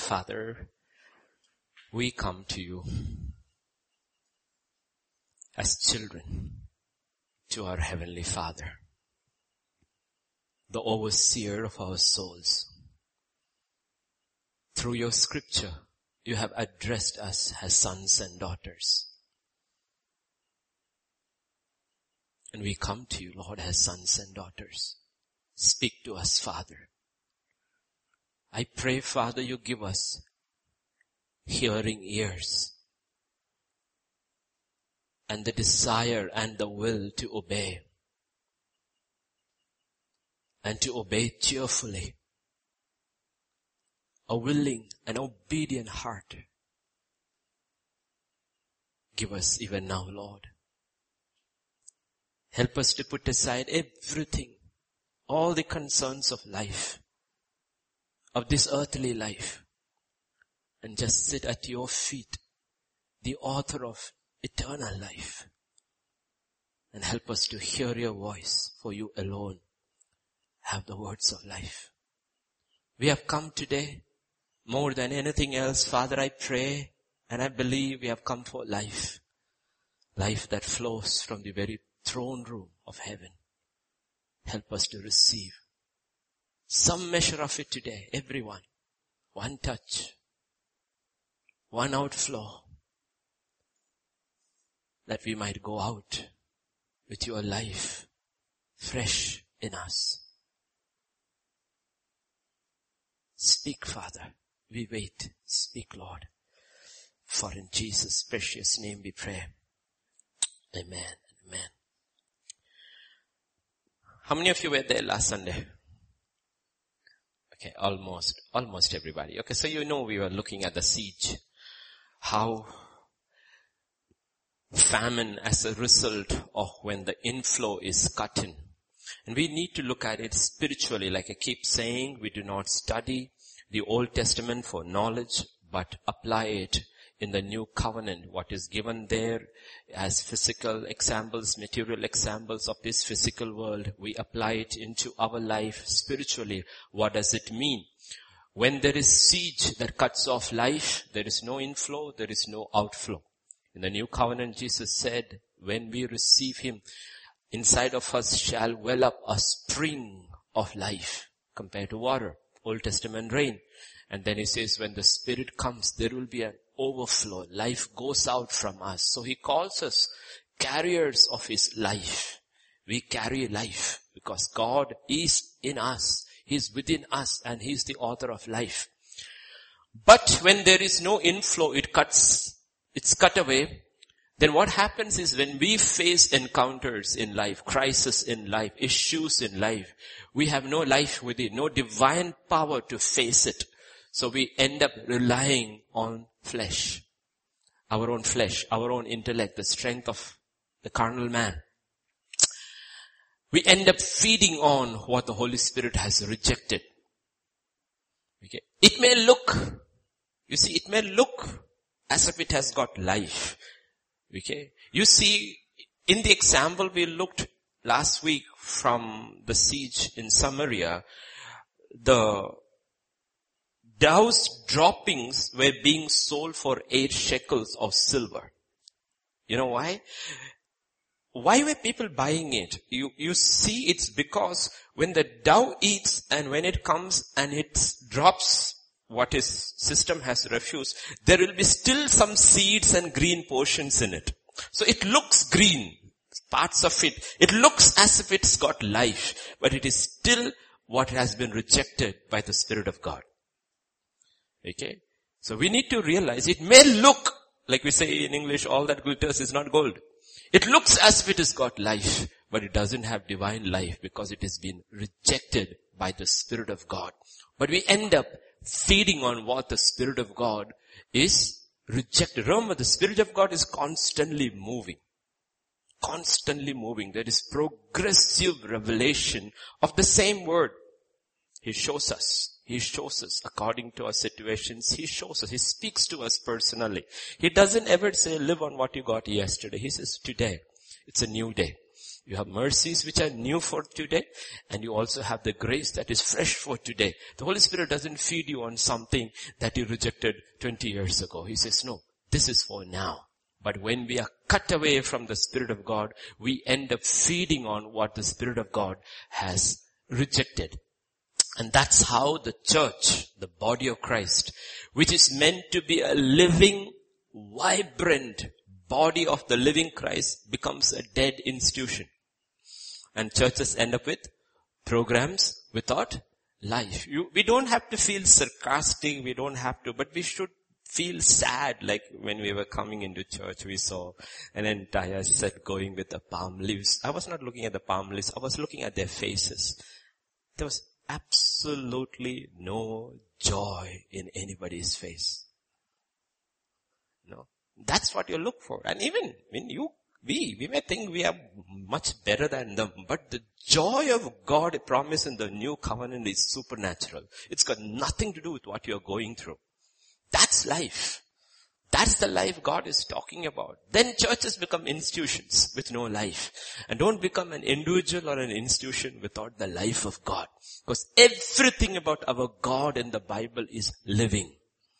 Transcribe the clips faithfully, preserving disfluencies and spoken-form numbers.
Father, we come to you as children to our Heavenly Father, the overseer of our souls. Through your scripture, you have addressed us as sons and daughters. And we come to you, Lord, as sons and daughters. Speak to us, Father. I pray, Father, you give us hearing ears and the desire and the will to obey, and to obey cheerfully. A willing and obedient heart. Give us even now, Lord. Help us to put aside everything, all the concerns of life, of this earthly life, and just sit at your feet, the author of eternal life, and help us to hear your voice, for you alone have the words of life. We have come today more than anything else, Father, I pray and I believe we have come for life. Life that flows from the very throne room of heaven. Help us to receive some measure of it today, everyone. One touch, one outflow, that we might go out with your life fresh in us. Speak, Father. We wait. Speak, Lord. For in Jesus' precious name we pray. Amen. Amen. How many of you were there last Sunday? Okay, almost, almost everybody. Okay, so you know we were looking at the siege. How famine as a result of when the inflow is cut in. And we need to look at it spiritually. Like I keep saying, we do not study the Old Testament for knowledge, but apply it in the new covenant. What is given there as physical examples, material examples of this physical world, we apply it into our life spiritually. What does it mean? When there is siege that cuts off life, there is no inflow, there is no outflow. In the new covenant, Jesus said, when we receive him, inside of us shall well up a spring of life compared to water. Old Testament rain. And then he says, when the Spirit comes, there will be an overflow. Life goes out from us. So he calls us carriers of his life. We carry life because God is in us. He is within us and he is the author of life. But when there is no inflow, it cuts, it's cut away. Then what happens is when we face encounters in life, crisis in life, issues in life, we have no life within, no divine power to face it. So we end up relying on flesh, our own flesh, our own intellect, the strength of the carnal man. We end up feeding on what the Holy Spirit has rejected. Okay. It may look, you see, it may look as if it has got life. Okay. You see, in the example we looked last week from the siege in Samaria, the dove's droppings were being sold for eight shekels of silver. You know why? Why were people buying it? You, you see, it's because when the dove eats and when it comes and it drops what his system has refused, there will be still some seeds and green portions in it. So it looks green, parts of it. It looks as if it's got life, but it is still what has been rejected by the Spirit of God. Okay? So we need to realize it may look, like we say in English, all that glitters is not gold. It looks as if it has got life, but it doesn't have divine life because it has been rejected by the Spirit of God. But we end up feeding on what the Spirit of God is rejected. Remember, the Spirit of God is constantly moving. Constantly moving. There is progressive revelation of the same word. He shows us. He shows us according to our situations. He shows us. He speaks to us personally. He doesn't ever say, live on what you got yesterday. He says, today, it's a new day. You have mercies which are new for today, and you also have the grace that is fresh for today. The Holy Spirit doesn't feed you on something that you rejected twenty years ago. He says, no, this is for now. But when we are cut away from the Spirit of God, we end up feeding on what the Spirit of God has rejected. And that's how the church, the body of Christ, which is meant to be a living, vibrant body of the living Christ, becomes a dead institution. And churches end up with programs without life. You, we don't have to feel sarcastic, we don't have to, but we should feel sad. Like when we were coming into church, we saw an entire set going with the palm leaves. I was not looking at the palm leaves, I was looking at their faces. There was absolutely no joy in anybody's face. No. That's what you look for. And even when you, we, we may think we are much better than them, but the joy of God promised in the new covenant is supernatural. It's got nothing to do with what you're going through. That's life. That's the life God is talking about. Then churches become institutions with no life. And don't become an individual or an institution without the life of God. Because everything about our God in the Bible is living.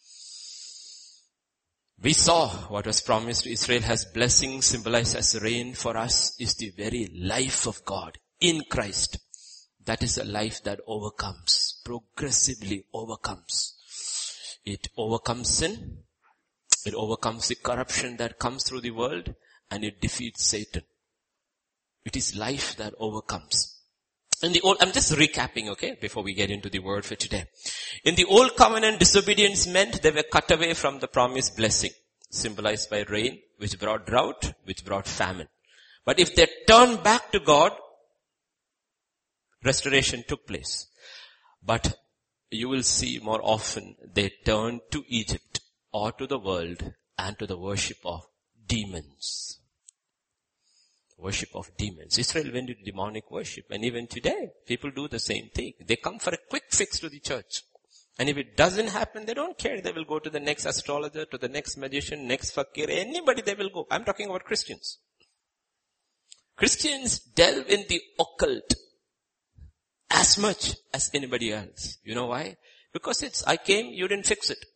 We saw what was promised to Israel as blessing, symbolized as rain for us, is the very life of God in Christ. That is a life that overcomes, progressively overcomes. It overcomes sin. It overcomes the corruption that comes through the world, and it defeats Satan. It is life that overcomes. In the old, I'm just recapping, okay, before we get into the word for today. In the old covenant, disobedience meant they were cut away from the promised blessing, symbolized by rain, which brought drought, which brought famine. But if they turned back to God, restoration took place. But you will see more often they turned to Egypt, or to the world, and to the worship of demons. Worship of demons. Israel went into demonic worship, and even today, people do the same thing. They come for a quick fix to the church. And if it doesn't happen, they don't care. They will go to the next astrologer, to the next magician, next fakir, anybody they will go. I'm talking about Christians. Christians delve in the occult as much as anybody else. You know why? Because it's, I came, you didn't fix it.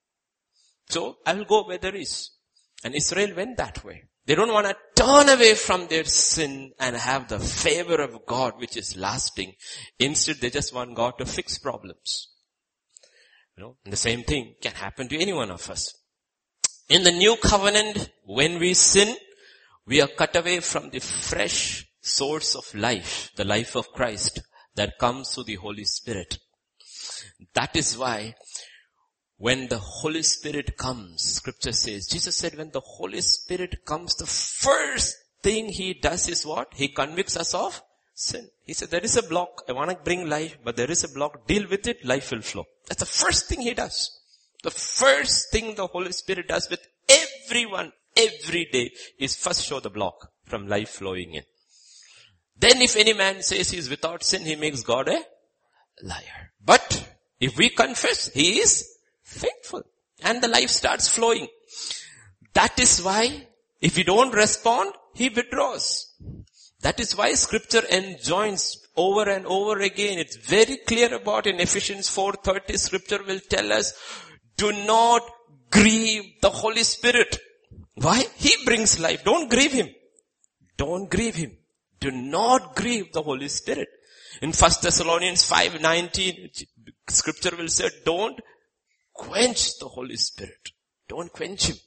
So I will go where there is. And Israel went that way. They don't want to turn away from their sin and have the favor of God which is lasting. Instead, they just want God to fix problems. You know, and the same thing can happen to any one of us. In the new covenant, when we sin, we are cut away from the fresh source of life, the life of Christ that comes through the Holy Spirit. That is why when the Holy Spirit comes, Scripture says, Jesus said when the Holy Spirit comes, the first thing He does is what? He convicts us of sin. He said there is a block, I want to bring life, but there is a block, deal with it, life will flow. That's the first thing He does. The first thing the Holy Spirit does with everyone every day is first show the block from life flowing in. Then if any man says he is without sin, he makes God a liar. But if we confess, He is faithful. And the life starts flowing. That is why if we don't respond, He withdraws. That is why Scripture enjoins over and over again. It's very clear about in Ephesians four thirty. Scripture will tell us, do not grieve the Holy Spirit. Why? He brings life. Don't grieve Him. Don't grieve Him. Do not grieve the Holy Spirit. In First Thessalonians five nineteen, Scripture will say, don't quench the Holy Spirit. Don't quench Him.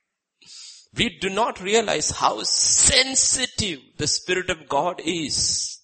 We do not realize how sensitive the Spirit of God is.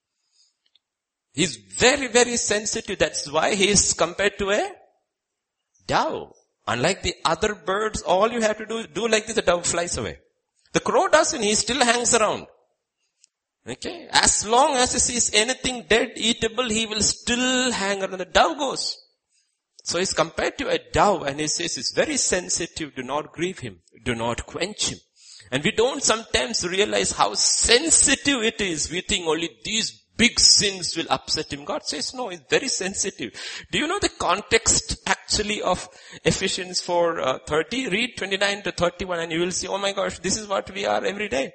He's very, very sensitive. That's why He is compared to a dove. Unlike the other birds, all you have to do is do like this, the dove flies away. The crow doesn't, he still hangs around. Okay? As long as he sees anything dead, eatable, he will still hang around. The dove goes. So he's compared to a dove, and he says it's very sensitive. Do not grieve Him. Do not quench Him. And we don't sometimes realize how sensitive it is. We think only these big sins will upset Him. God says no, it's very sensitive. Do you know the context actually of Ephesians four thirty? Read twenty-nine to thirty-one and you will see, oh my gosh, this is what we are every day.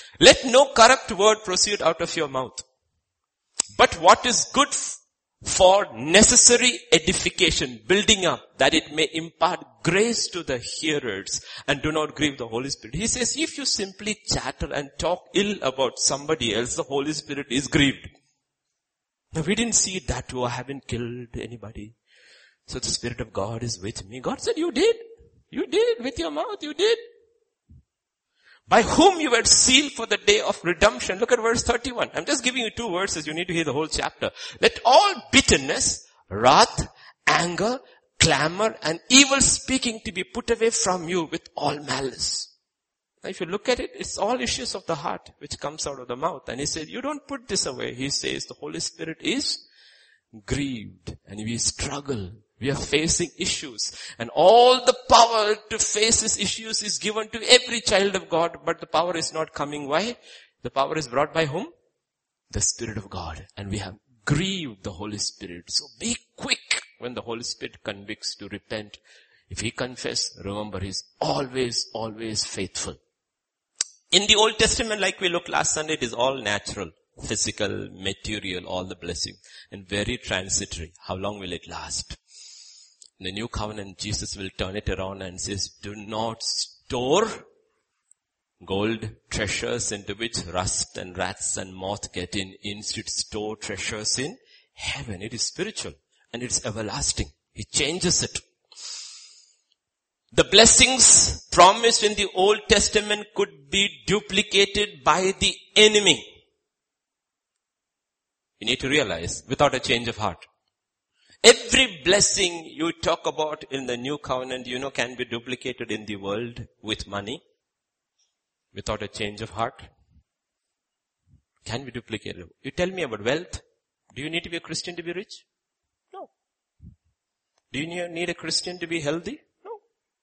Let no corrupt word proceed out of your mouth, but what is good for necessary edification, building up, that it may impart grace to the hearers, and do not grieve the Holy Spirit. He says, if you simply chatter and talk ill about somebody else, the Holy Spirit is grieved. Now we didn't see it that way. I haven't killed anybody, so the Spirit of God is with me. God said, you did. You did. With your mouth, you did. By whom you were sealed for the day of redemption. Look at verse thirty-one. I'm just giving you two verses. You need to hear the whole chapter. Let all bitterness, wrath, anger, clamor, and evil speaking to be put away from you with all malice. Now if you look at it, it's all issues of the heart which comes out of the mouth. And he said, you don't put this away. He says the Holy Spirit is grieved and we struggle. We are facing issues, and all the power to face these issues is given to every child of God, but the power is not coming. Why? The power is brought by whom? The Spirit of God. And we have grieved the Holy Spirit. So be quick when the Holy Spirit convicts to repent. If he confess, remember he's always, always faithful. In the Old Testament, like we looked last Sunday, it is all natural, physical, material, all the blessing, and very transitory. How long will it last? In the new covenant, Jesus will turn it around and says, do not store gold treasures into which rust and rats and moth get in. Instead, store treasures in heaven. It is spiritual and it's everlasting. He changes it. The blessings promised in the Old Testament could be duplicated by the enemy. You need to realize, without a change of heart. Every blessing you talk about in the new covenant, you know, can be duplicated in the world with money, without a change of heart. Can be duplicated. You tell me about wealth. Do you need to be a Christian to be rich? No. Do you need a Christian to be healthy? No.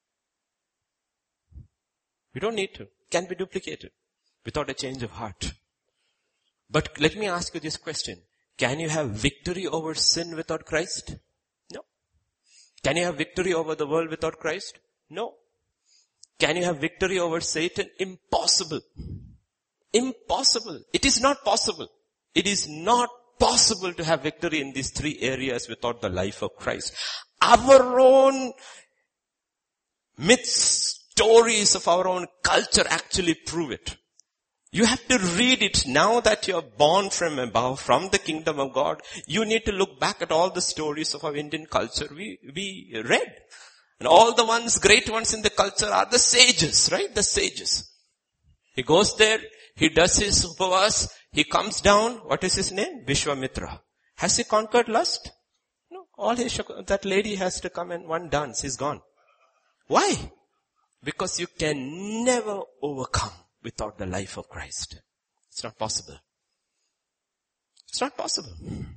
You don't need to. Can be duplicated without a change of heart. But let me ask you this question. Can you have victory over sin without Christ? No. Can you have victory over the world without Christ? No. Can you have victory over Satan? Impossible. Impossible. It is not possible. It is not possible to have victory in these three areas without the life of Christ. Our own myths, stories of our own culture actually prove it. You have to read it now that you are born from above, from the kingdom of God. You need to look back at all the stories of our Indian culture we, we read. And all the ones, great ones in the culture are the sages, right? The sages. He goes there, he does his upavas, he comes down, what is his name? Vishwamitra. Has he conquered lust? No. All his, that lady has to come and one dance, he's gone. Why? Because you can never overcome without the life of Christ. It's not possible. It's not possible.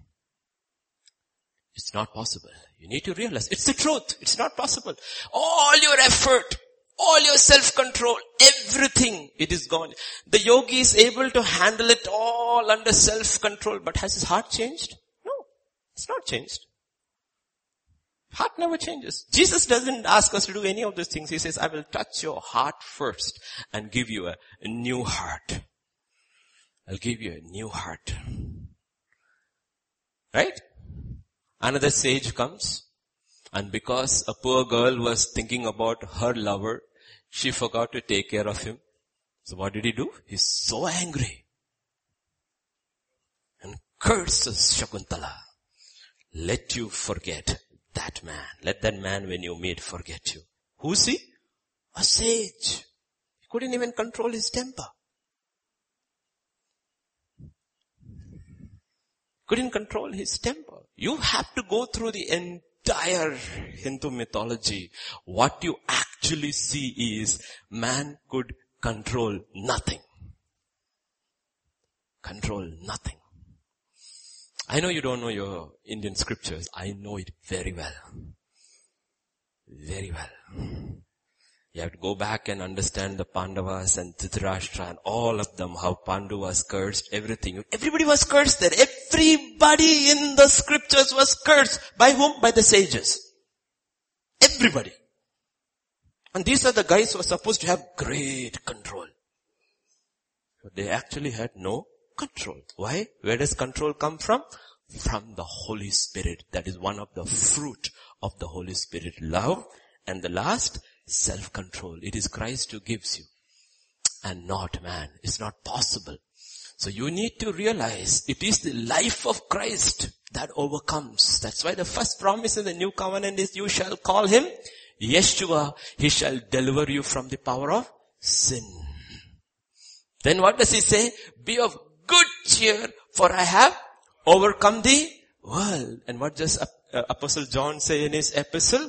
It's not possible. You need to realize it's the truth. It's not possible. All your effort, all your self-control, everything, it is gone. The yogi is able to handle it all under self-control, but has his heart changed? No, it's not changed. Heart never changes. Jesus doesn't ask us to do any of those things. He says, I will touch your heart first and give you a, a new heart. I'll give you a new heart. Right? Another sage comes, and because a poor girl was thinking about her lover, she forgot to take care of him. So what did he do? He's so angry and curses Shakuntala. Let you forget that man. Let that man when you meet forget you. Who's he? A sage. He couldn't even control his temper. Couldn't control his temper. You have to go through the entire Hindu mythology. What you actually see is man could control nothing. Control nothing. I know you don't know your Indian scriptures. I know it very well. Very well. You have to go back and understand the Pandavas and Dhritarashtra and all of them, how Pandu was cursed, everything. Everybody was cursed there. Everybody in the scriptures was cursed. By whom? By the sages. Everybody. And these are the guys who are supposed to have great control. But they actually had no control. Why? Where does control come from? From the Holy Spirit. That is one of the fruit of the Holy Spirit. Love. And the last, self-control. It is Christ who gives you. And not man. It's not possible. So you need to realize it is the life of Christ that overcomes. That's why the first promise in the new covenant is you shall call him Yeshua. He shall deliver you from the power of sin. Then what does he say? Be of good cheer, for I have overcome the world. And what does uh, Apostle John say in his epistle?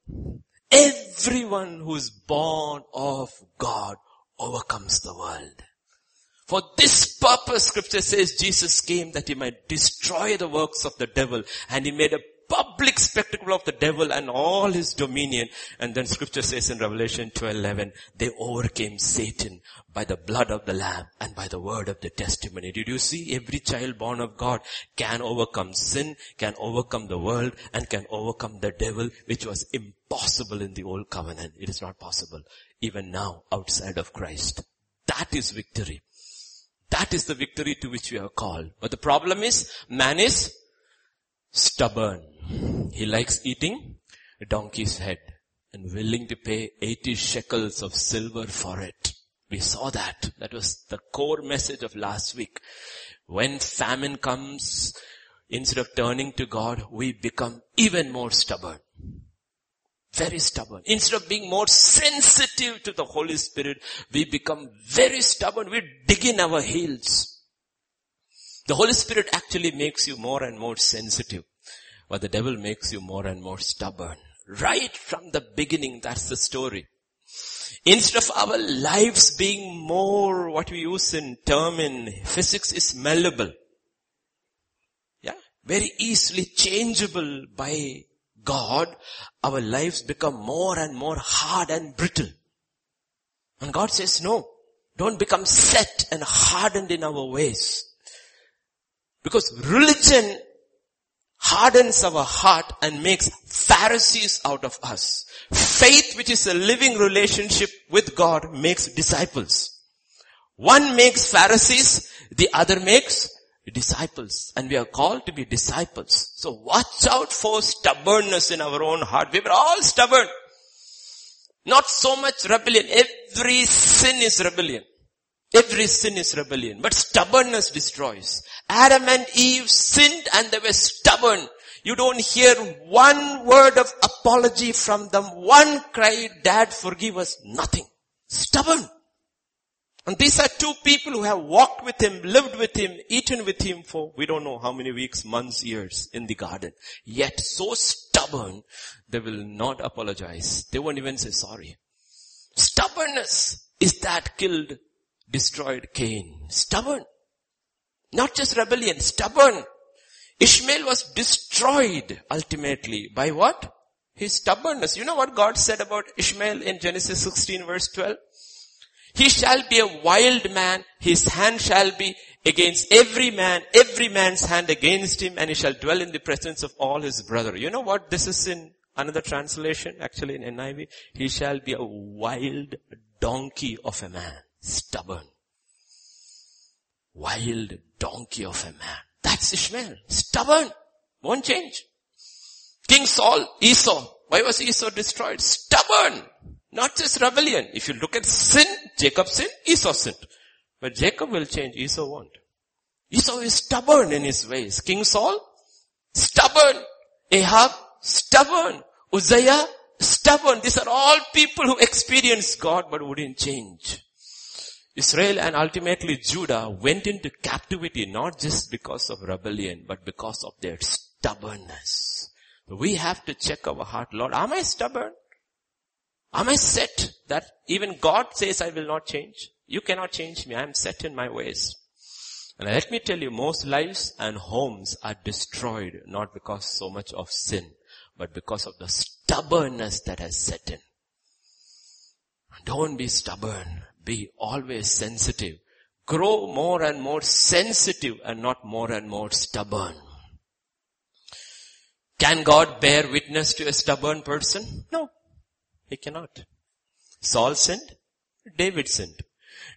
Everyone who is born of God overcomes the world. For this purpose, scripture says, Jesus came that he might destroy the works of the devil, and he made a public spectacle of the devil and all his dominion. And then scripture says in Revelation twelve eleven, they overcame Satan by the blood of the Lamb and by the word of the testimony. Did you see? Every child born of God can overcome sin, can overcome the world, and can overcome the devil, which was impossible in the old covenant. It is not possible even now outside of Christ. That is victory. That is the victory to which we are called. But the problem is, man is stubborn. He likes eating a donkey's head and willing to pay eighty shekels of silver for it. We saw that. That was the core message of last week. When famine comes, instead of turning to God, we become even more stubborn. Very stubborn. Instead of being more sensitive to the Holy Spirit, we become very stubborn. We dig in our heels. The Holy Spirit actually makes you more and more sensitive, but the devil makes you more and more stubborn. Right from the beginning, that's the story. Instead of our lives being more, what we use in term in physics is malleable. Yeah, very easily changeable by God, our lives become more and more hard and brittle. And God says, no, don't become set and hardened in our ways. Because religion hardens our heart and makes Pharisees out of us. Faith, which is a living relationship with God, makes disciples. One makes Pharisees, the other makes disciples. And we are called to be disciples. So watch out for stubbornness in our own heart. We were all stubborn. Not so much rebellion. Every sin is rebellion. Every sin is rebellion. But stubbornness destroys. Adam and Eve sinned and they were stubborn. You don't hear one word of apology from them. One cry, Dad, forgive us. Nothing. Stubborn. And these are two people who have walked with him, lived with him, eaten with him for we don't know how many weeks, months, years in the garden. Yet so stubborn, they will not apologize. They won't even say sorry. Stubbornness is that killed, destroyed Cain. Stubborn. Not just rebellion, stubborn. Ishmael was destroyed ultimately by what? His stubbornness. You know what God said about Ishmael in Genesis sixteen verse twelve? He shall be a wild man, his hand shall be against every man, every man's hand against him, and he shall dwell in the presence of all his brother. You know what this is in another translation, actually in N I V? He shall be a wild donkey of a man. Stubborn. Wild donkey of a man. That's Ishmael. Stubborn. Won't change. King Saul, Esau. Why was Esau destroyed? Stubborn. Not just rebellion. If you look at sin, Jacob sinned, Esau sinned. But Jacob will change, Esau won't. Esau is stubborn in his ways. King Saul, stubborn. Ahab, stubborn. Uzziah, stubborn. These are all people who experienced God but wouldn't change. Israel and ultimately Judah went into captivity not just because of rebellion but because of their stubbornness. We have to check our heart. Lord, am I stubborn? Am I set that even God says I will not change? You cannot change me. I am set in my ways. And let me tell you, most lives and homes are destroyed not because so much of sin, but because of the stubbornness that has set in. Don't be stubborn. Be always sensitive. Grow more and more sensitive and not more and more stubborn. Can God bear witness to a stubborn person? No. He cannot. Saul sinned. David sinned.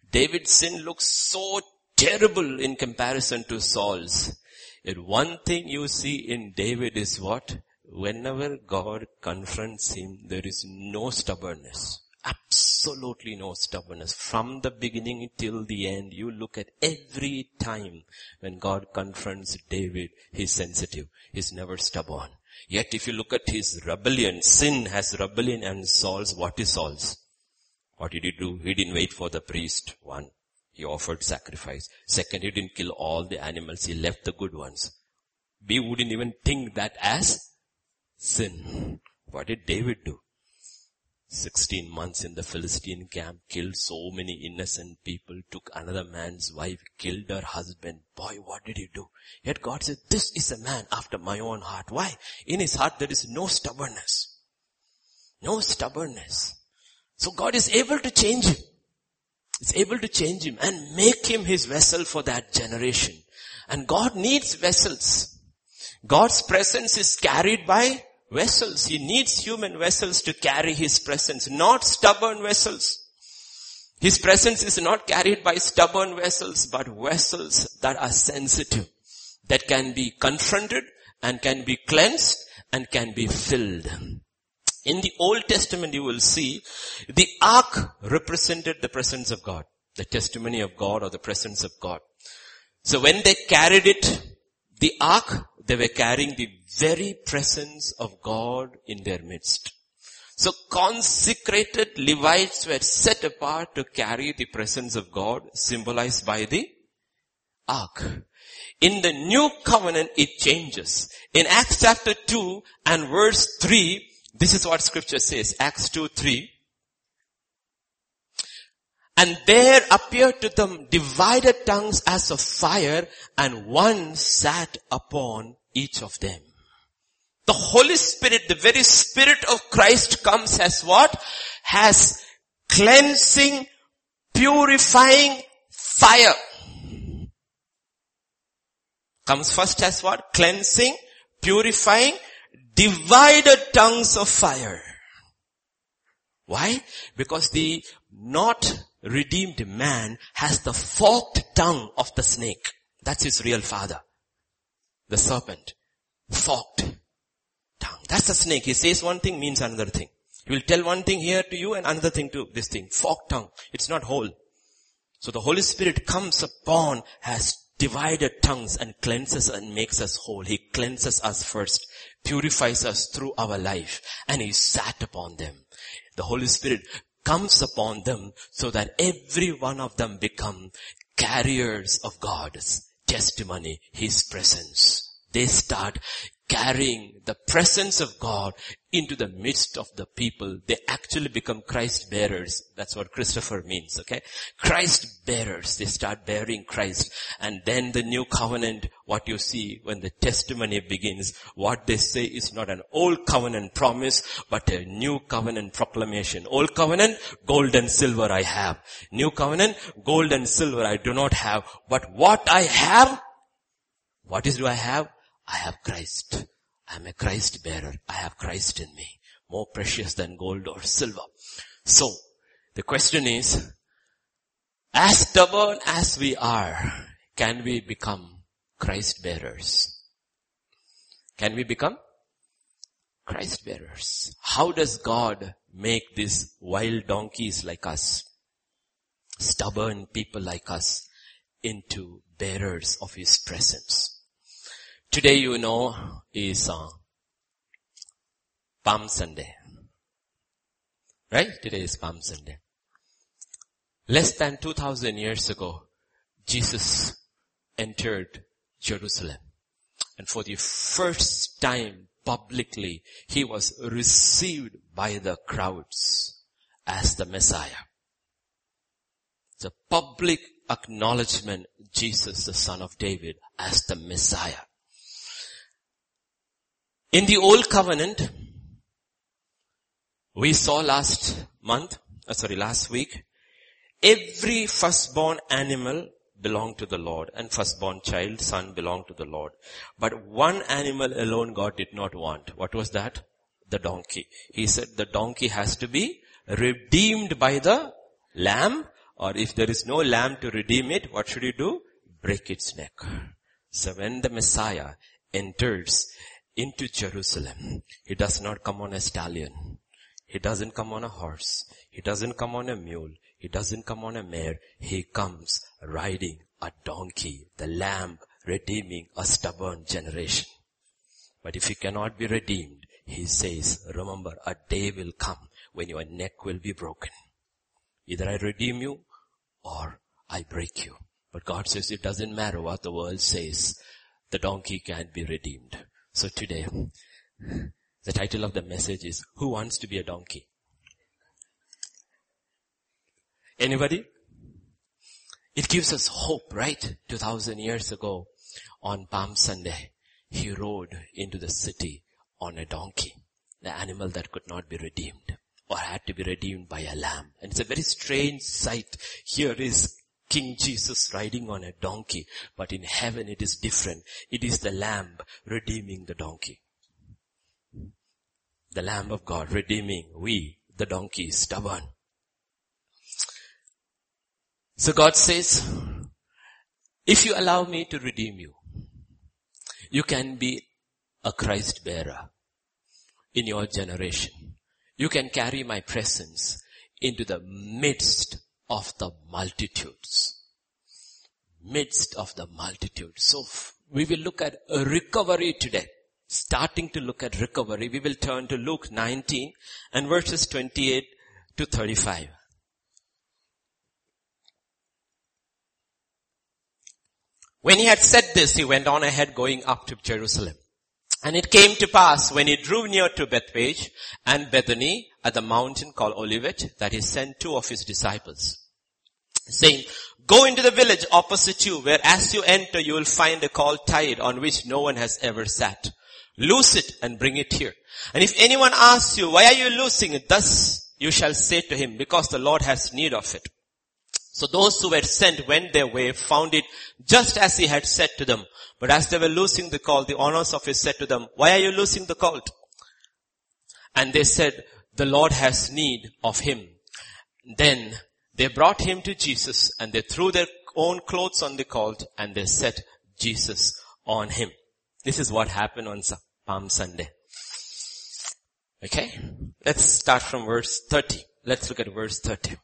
David's sin looks so terrible in comparison to Saul's. Yet one thing you see in David is what? Whenever God confronts him, there is no stubbornness. Absolutely no stubbornness. From the beginning till the end, you look at every time when God confronts David, he's sensitive. He's never stubborn. Yet if you look at his rebellion, sin has rebellion, and Saul's, what is Saul's? What did he do? He didn't wait for the priest. One, he offered sacrifice. Second, he didn't kill all the animals. He left the good ones. We wouldn't even think that as sin. What did David do? sixteen months in the Philistine camp, killed so many innocent people, took another man's wife, killed her husband. Boy, what did he do? Yet God said, this is a man after my own heart. Why? In his heart there is no stubbornness. No stubbornness. So God is able to change him. He's able to change him and make him his vessel for that generation. And God needs vessels. God's presence is carried by vessels. He needs human vessels to carry his presence, not stubborn vessels. His presence is not carried by stubborn vessels, but vessels that are sensitive, that can be confronted and can be cleansed and can be filled. In the Old Testament you will see the ark represented the presence of God, the testimony of God or the presence of God. So when they carried it, the ark, they were carrying the very presence of God in their midst. So consecrated Levites were set apart to carry the presence of God, symbolized by the ark. In the new covenant, it changes. In Acts chapter two and verse three, this is what scripture says, Acts two three. And there appeared to them divided tongues as of fire, and one sat upon each of them. The Holy Spirit, the very Spirit of Christ comes as what? Has cleansing, purifying fire. Comes first as what? Cleansing, purifying, divided tongues of fire. Why? Because the not redeemed man has the forked tongue of the snake. That's his real father. The serpent. Forked tongue. That's the snake. He says one thing, means another thing. He will tell one thing here to you and another thing to this thing. Forked tongue. It's not whole. So the Holy Spirit comes upon, has divided tongues and cleanses and makes us whole. He cleanses us first, purifies us through our life, and He sat upon them. The Holy Spirit comes upon them so that every one of them become carriers of God's testimony, His presence. They start carrying the presence of God into the midst of the people. They actually become Christ bearers. That's what Christopher means, okay? Christ bearers. They start bearing Christ. And then the new covenant, what you see when the testimony begins, what they say is not an old covenant promise, but a new covenant proclamation. Old covenant, gold and silver I have. New covenant, gold and silver I do not have. But what I have, what is do I have? I have Christ. I am a Christ bearer. I have Christ in me. More precious than gold or silver. So, the question is, as stubborn as we are, can we become Christ bearers? Can we become Christ bearers? How does God make these wild donkeys like us, stubborn people like us, into bearers of His presence? Today, you know, is uh, Palm Sunday. Right? Today is Palm Sunday. Less than two thousand years ago, Jesus entered Jerusalem. And for the first time publicly, He was received by the crowds as the Messiah. The public acknowledgement, Jesus, the Son of David, as the Messiah. In the Old Covenant, we saw last month, uh, sorry, last week, every firstborn animal belonged to the Lord, and firstborn child, son, belonged to the Lord. But one animal alone God did not want. What was that? The donkey. He said the donkey has to be redeemed by the lamb or if there is no lamb to redeem it, what should you do? Break its neck. So when the Messiah enters into Jerusalem, he does not come on a stallion. He doesn't come on a horse. He doesn't come on a mule. He doesn't come on a mare. He comes riding a donkey, the lamb redeeming a stubborn generation. But if he cannot be redeemed, he says, remember, a day will come when your neck will be broken. Either I redeem you or I break you. But God says it doesn't matter what the world says. The donkey can't be redeemed. So today, the title of the message is, Who Wants to be a Donkey? Anybody? It gives us hope, right? two thousand years ago, on Palm Sunday, he rode into the city on a donkey, the animal that could not be redeemed, or had to be redeemed by a lamb. And it's a very strange sight. Here is King Jesus riding on a donkey, but in heaven it is different. It is the lamb redeeming the donkey. The Lamb of God redeeming we, the donkey, stubborn. So God says, if you allow me to redeem you, you can be a Christ bearer in your generation. You can carry my presence into the midst of the multitudes. Midst of the multitudes. So we will look at a recovery today. Starting to look at recovery, we will turn to Luke nineteen and verses twenty-eight to thirty-five. When he had said this, he went on ahead going up to Jerusalem. And it came to pass when he drew near to Bethphage and Bethany at the mountain called Olivet, that he sent two of his disciples, saying, go into the village opposite you, where as you enter you will find a colt tied on which no one has ever sat. Loose it and bring it here. And if anyone asks you, why are you loosing it? Thus you shall say to him, because the Lord has need of it. So those who were sent went their way, found it just as he had said to them. But as they were loosing the colt, the owners of it said to them, why are you loosing the colt? And they said, the Lord has need of him. Then they brought him to Jesus, and they threw their own clothes on the colt, and they set Jesus on him. This is what happened on Palm Sunday. Okay? Let's start from verse thirty. Let's look at verse thirty.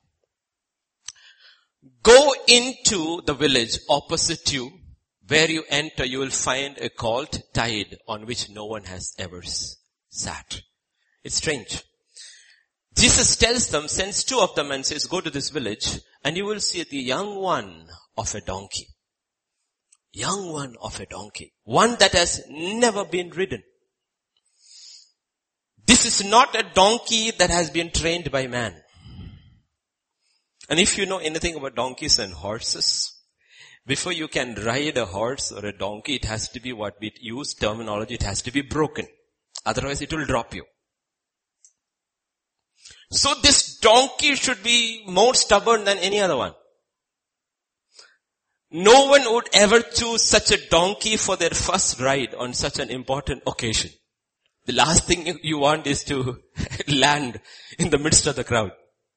Go into the village opposite you. Where you enter, you will find a colt tied on which no one has ever sat. It's strange. Jesus tells them, sends two of them and says, go to this village and you will see the young one of a donkey. Young one of a donkey. One that has never been ridden. This is not a donkey that has been trained by man. And if you know anything about donkeys and horses, before you can ride a horse or a donkey, it has to be what we use terminology, it has to be broken. Otherwise it will drop you. So this donkey should be more stubborn than any other one. No one would ever choose such a donkey for their first ride on such an important occasion. The last thing you want is to land in the midst of the crowd.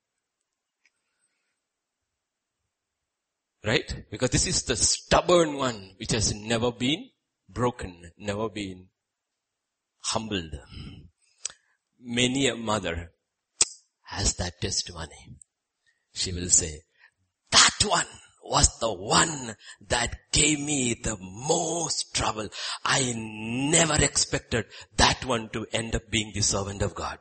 Right? Because this is the stubborn one which has never been broken, never been humbled. Many a mother has that testimony. She will say, that one was the one that gave me the most trouble. I never expected that one to end up being the servant of God.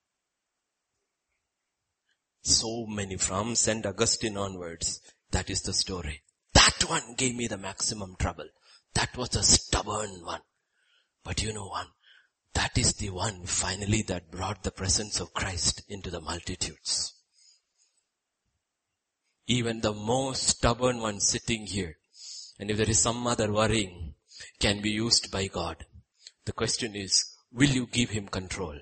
So many from Saint Augustine onwards. That is the story. That one gave me the maximum trouble. That was the stubborn one. But you know one, that is the one finally that brought the presence of Christ into the multitudes. Even the most stubborn one sitting here, and if there is some other worrying, can be used by God. The question is, will you give him control?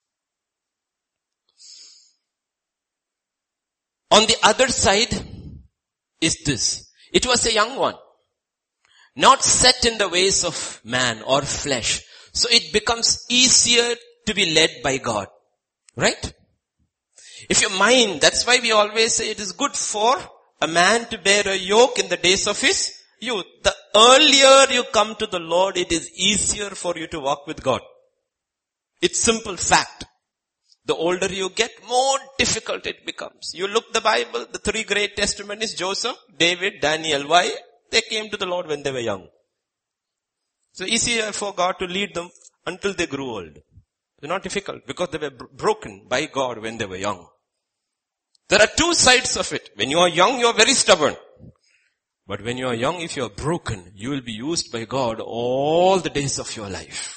On the other side is this. It was a young one, not set in the ways of man or flesh. So it becomes easier to be led by God. Right? If your mind, that's why we always say it is good for a man to bear a yoke in the days of his youth. The earlier you come to the Lord, it is easier for you to walk with God. It's simple fact. The older you get, more difficult it becomes. You look the Bible, the three great testimonies, Joseph, David, Daniel. Why? They came to the Lord when they were young. So easier for God to lead them until they grew old. They're not difficult because they were bro- broken by God when they were young. There are two sides of it. When you are young, you are very stubborn. But when you are young, if you are broken, you will be used by God all the days of your life.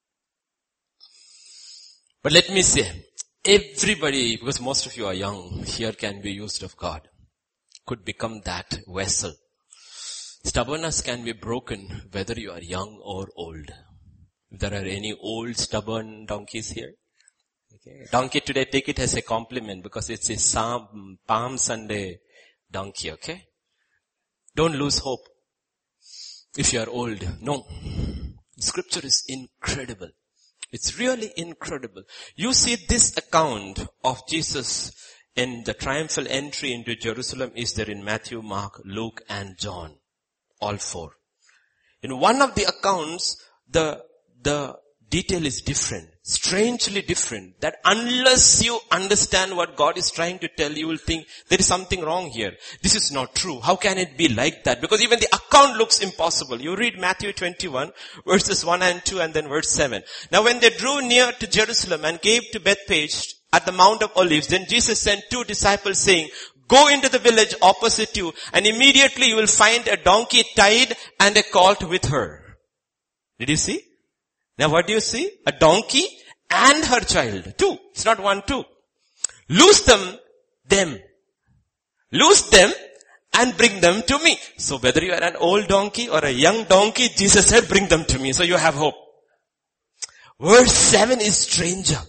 But let me say, everybody, because most of you are young, here can be used of God, could become that vessel. Stubbornness can be broken whether you are young or old. If there are any old stubborn donkeys here, okay. Donkey today, take it as a compliment because it's a Psalm, Palm Sunday donkey, okay? Don't lose hope if you are old. No. Scripture is incredible. It's really incredible. You see this account of Jesus in the triumphal entry into Jerusalem is there in Matthew, Mark, Luke and John. All four. In one of the accounts, the, the detail is different. Strangely different. That unless you understand what God is trying to tell, you will think there is something wrong here. This is not true. How can it be like that? Because even the account looks impossible. You read Matthew twenty-one, verses one and two and then verse seven. Now when they drew near to Jerusalem and came to Bethphage at the Mount of Olives, then Jesus sent two disciples saying, go into the village opposite you and immediately you will find a donkey tied and a colt with her. Did you see? Now what do you see? A donkey and her child. Two. It's not one, two. Loose them, them. Loose them and bring them to me. So whether you are an old donkey or a young donkey, Jesus said, bring them to me. So you have hope. Verse seven is stranger.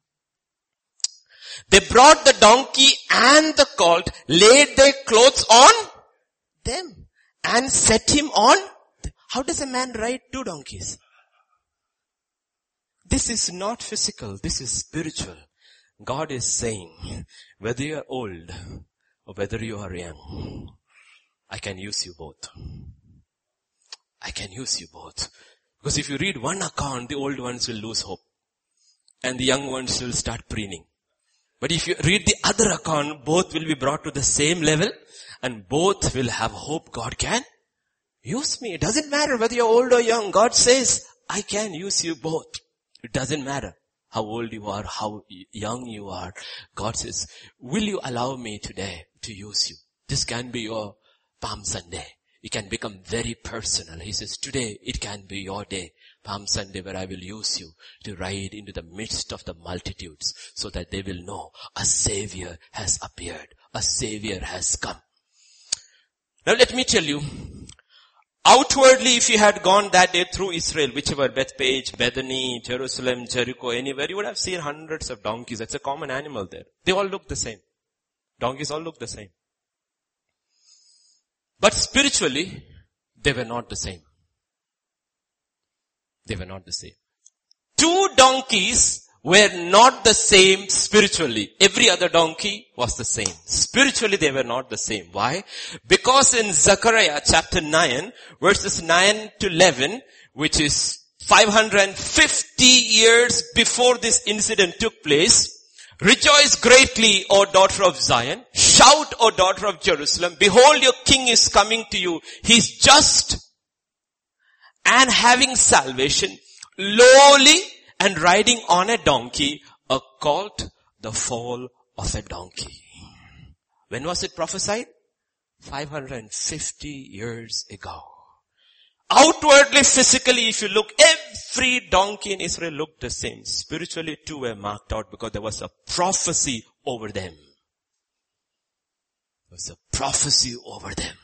They brought the donkey and the colt, laid their clothes on them and set him on. How does a man ride two donkeys? This is not physical, this is spiritual. God is saying, whether you are old or whether you are young, I can use you both. I can use you both. Because if you read one account, the old ones will lose hope. And the young ones will start preening. But if you read the other account, both will be brought to the same level and both will have hope. God can use me. It doesn't matter whether you're old or young. God says, I can use you both. It doesn't matter how old you are, how young you are. God says, will you allow me today to use you? This can be your Palm Sunday. It can become very personal. He says, today it can be your day, Palm Sunday, where I will use you to ride into the midst of the multitudes so that they will know a Savior has appeared. A Savior has come. Now let me tell you, outwardly, if you had gone that day through Israel, whichever, Bethpage, Bethany, Jerusalem, Jericho, anywhere, you would have seen hundreds of donkeys. That's a common animal there. They all look the same. Donkeys all look the same. But spiritually, they were not the same. They were not the same. Two donkeys were not the same spiritually. Every other donkey was the same. Spiritually they were not the same. Why? Because in Zechariah chapter nine, verses nine to eleven, which is five hundred fifty years before this incident took place, rejoice greatly, O daughter of Zion. Shout, O daughter of Jerusalem. Behold, your king is coming to you. He is just and having salvation, lowly and riding on a donkey, a colt, the foal of a donkey. When was it prophesied? five hundred fifty years ago. Outwardly, physically, if you look, every donkey in Israel looked the same. Spiritually, two were marked out because there was a prophecy over them. There was a prophecy over them.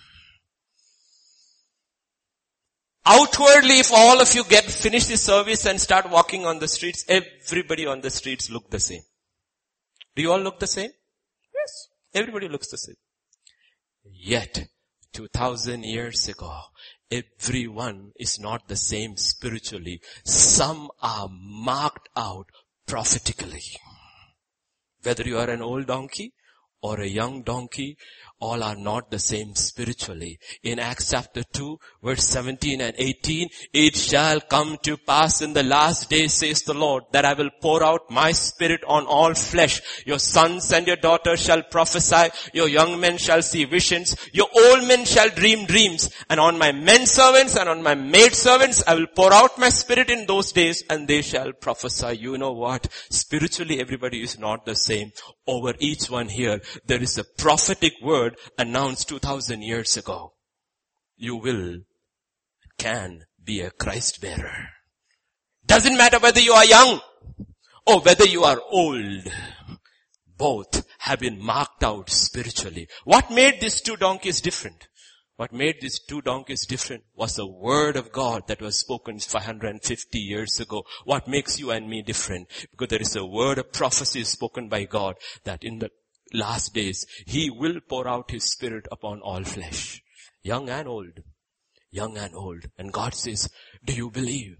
Outwardly, if all of you get, finish the service and start walking on the streets, everybody on the streets look the same. Do you all look the same? Yes. Everybody looks the same. Yet, two thousand years ago, everyone is not the same spiritually. Some are marked out prophetically. Whether you are an old donkey or a young donkey, all are not the same spiritually. In Acts chapter two, verse seventeen and eighteen, it shall come to pass in the last days, says the Lord, that I will pour out my spirit on all flesh. Your sons and your daughters shall prophesy. Your young men shall see visions. Your old men shall dream dreams. And on my men servants and on my maid servants, I will pour out my spirit in those days, and they shall prophesy. You know what? Spiritually, everybody is not the same. Over each one here, there is a prophetic word announced two thousand years ago. You will, can be a Christ bearer. Doesn't matter whether you are young or whether you are old. Both have been marked out spiritually. What made these two donkeys different? What made these two donkeys different was the word of God that was spoken five hundred fifty years ago. What makes you and me different? Because there is a word of prophecy spoken by God that in the last days, He will pour out His Spirit upon all flesh. Young and old. Young and old. And God says, do you believe?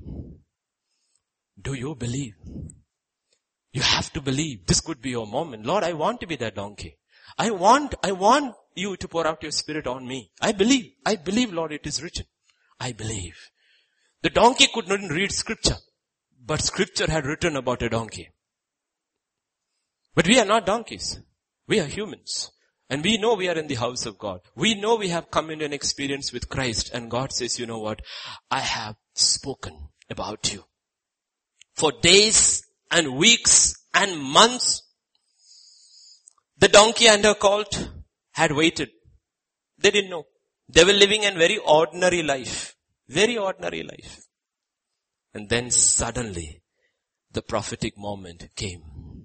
Do you believe? You have to believe. This could be your moment. Lord, I want to be that donkey. I want, I want you to pour out your Spirit on me. I believe. I believe, Lord, it is written. I believe. The donkey could not read scripture, but scripture had written about a donkey. But we are not donkeys. We are humans. And we know we are in the house of God. We know we have come into an experience with Christ. And God says, you know what? I have spoken about you. For days and weeks and months, the donkey and her colt had waited. They didn't know. They were living a very ordinary life. Very ordinary life. And then suddenly, the prophetic moment came.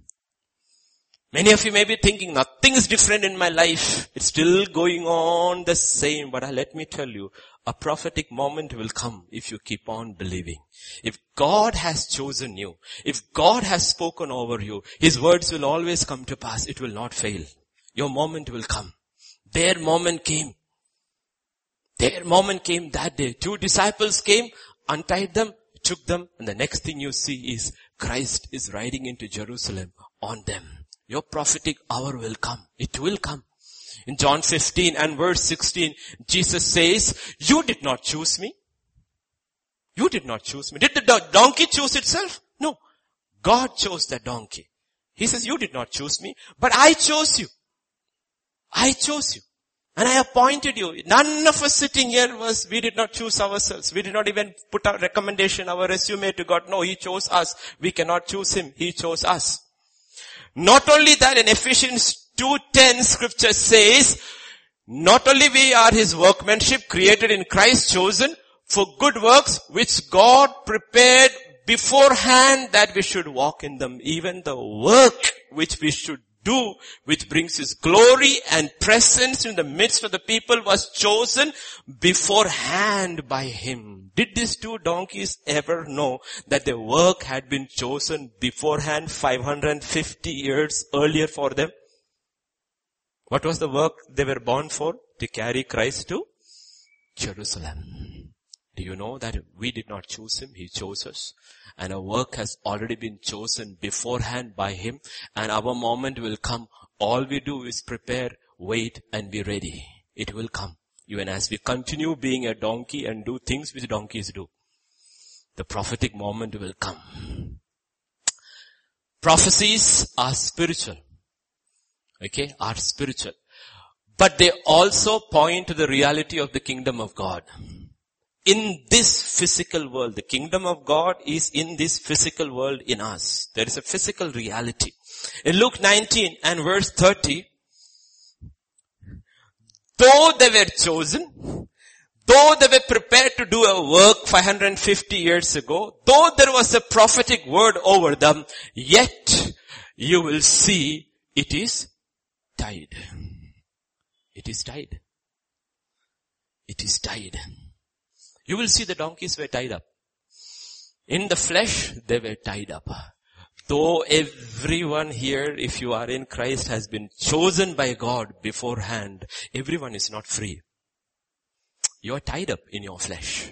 Many of you may be thinking, nothing is different in my life. It's still going on the same. But let me tell you, a prophetic moment will come if you keep on believing. If God has chosen you, if God has spoken over you, His words will always come to pass. It will not fail. Your moment will come. Their moment came. Their moment came that day. Two disciples came, untied them, took them, and the next thing you see is Christ is riding into Jerusalem on them. Your prophetic hour will come. It will come. In John fifteen and verse sixteen, Jesus says, you did not choose me. You did not choose me. Did the donkey choose itself? No. God chose the donkey. He says, you did not choose me, but I chose you. I chose you. And I appointed you. None of us sitting here was, we did not choose ourselves. We did not even put our recommendation, our resume to God. No, He chose us. We cannot choose Him. He chose us. Not only that, in Ephesians two ten, scripture says, not only we are His workmanship, created in Christ, chosen for good works, which God prepared beforehand that we should walk in them. Even the work which we should do, which brings His glory and presence in the midst of the people, was chosen beforehand by Him. Did these two donkeys ever know that their work had been chosen beforehand five hundred fifty years earlier for them? What was the work they were born for? To carry Christ to Jerusalem. Do you know that we did not choose Him? He chose us. And our work has already been chosen beforehand by Him. And our moment will come. All we do is prepare, wait, and be ready. It will come. Even as we continue being a donkey and do things which donkeys do, the prophetic moment will come. Prophecies are spiritual. Okay, are spiritual. But they also point to the reality of the kingdom of God. In this physical world, the kingdom of God is in this physical world in us. There is a physical reality. In Luke nineteen and verse thirty, though they were chosen, though they were prepared to do a work five hundred fifty years ago, though there was a prophetic word over them, yet you will see it is tied. It is tied. It is tied. You will see the donkeys were tied up. In the flesh, they were tied up. Though everyone here, if you are in Christ, has been chosen by God beforehand, everyone is not free. You are tied up in your flesh.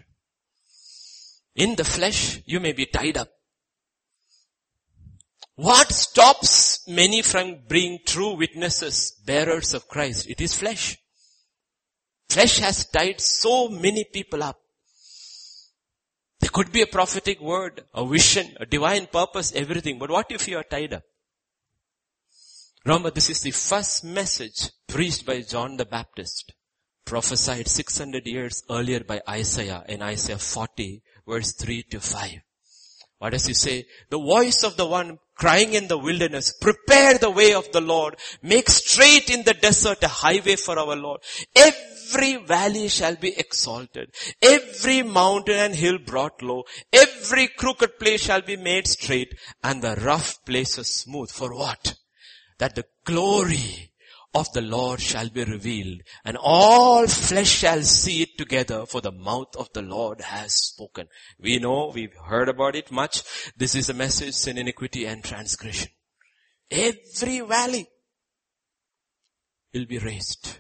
In the flesh, you may be tied up. What stops many from being true witnesses, bearers of Christ? It is flesh. Flesh has tied so many people up. There could be a prophetic word, a vision, a divine purpose, everything. But what if you are tied up? Remember, this is the first message preached by John the Baptist, prophesied six hundred years earlier by Isaiah in Isaiah forty, verse three to five. What does he say? The voice of the one crying in the wilderness, prepare the way of the Lord, make straight in the desert a highway for our Lord. Every valley shall be exalted, every mountain and hill brought low, every crooked place shall be made straight, and the rough places smooth. For what? That the glory of the Lord shall be revealed, and all flesh shall see it together, for the mouth of the Lord has spoken. We know, we've heard about it much. This is a message, sin, iniquity and transgression. Every valley will be raised.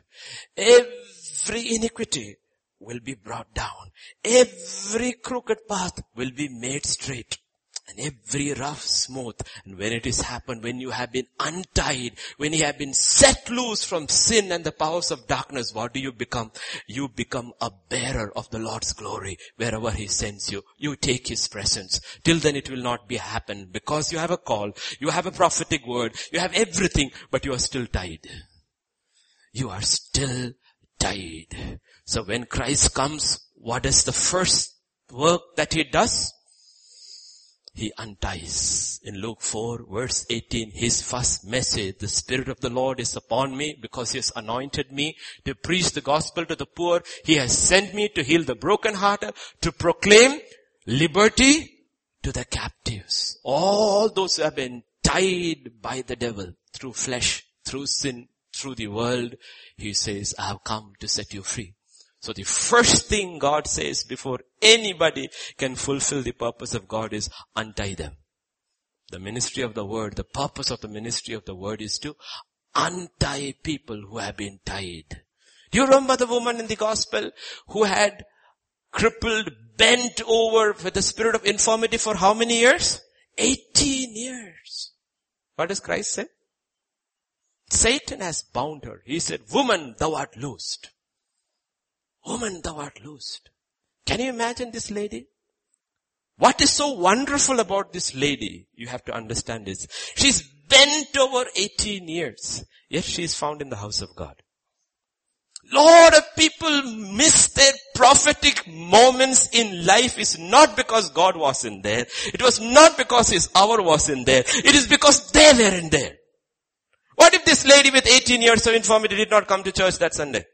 Every iniquity will be brought down. Every crooked path will be made straight. And every rough smooth. And when it is happened, when you have been untied, when you have been set loose from sin and the powers of darkness, what do you become? You become a bearer of the Lord's glory wherever He sends you. You take His presence. Till then it will not be happen, because you have a call, you have a prophetic word, you have everything, but you are still tied. You are still tied. So when Christ comes, what is the first work that He does? He unties. In Luke four verse eighteen, His first message, the Spirit of the Lord is upon me because He has anointed me to preach the gospel to the poor. He has sent me to heal the brokenhearted, to proclaim liberty to the captives. All those who have been tied by the devil through flesh, through sin, through the world, He says, I have come to set you free. So the first thing God says before anybody can fulfill the purpose of God is untie them. The ministry of the word, the purpose of the ministry of the word is to untie people who have been tied. Do you remember the woman in the gospel who had crippled, bent over with the spirit of infirmity for how many years? eighteen years. What does Christ say? Satan has bound her. He said, woman, thou art loosed. Woman, thou art loosed. Can you imagine this lady? What is so wonderful about this lady, you have to understand this. She's bent over eighteen years, yet she is found in the house of God. Lot of people miss their prophetic moments in life is not because God wasn't there. It was not because His hour wasn't there. It is because they weren't there. What if this lady with eighteen years of infirmity did not come to church that Sunday?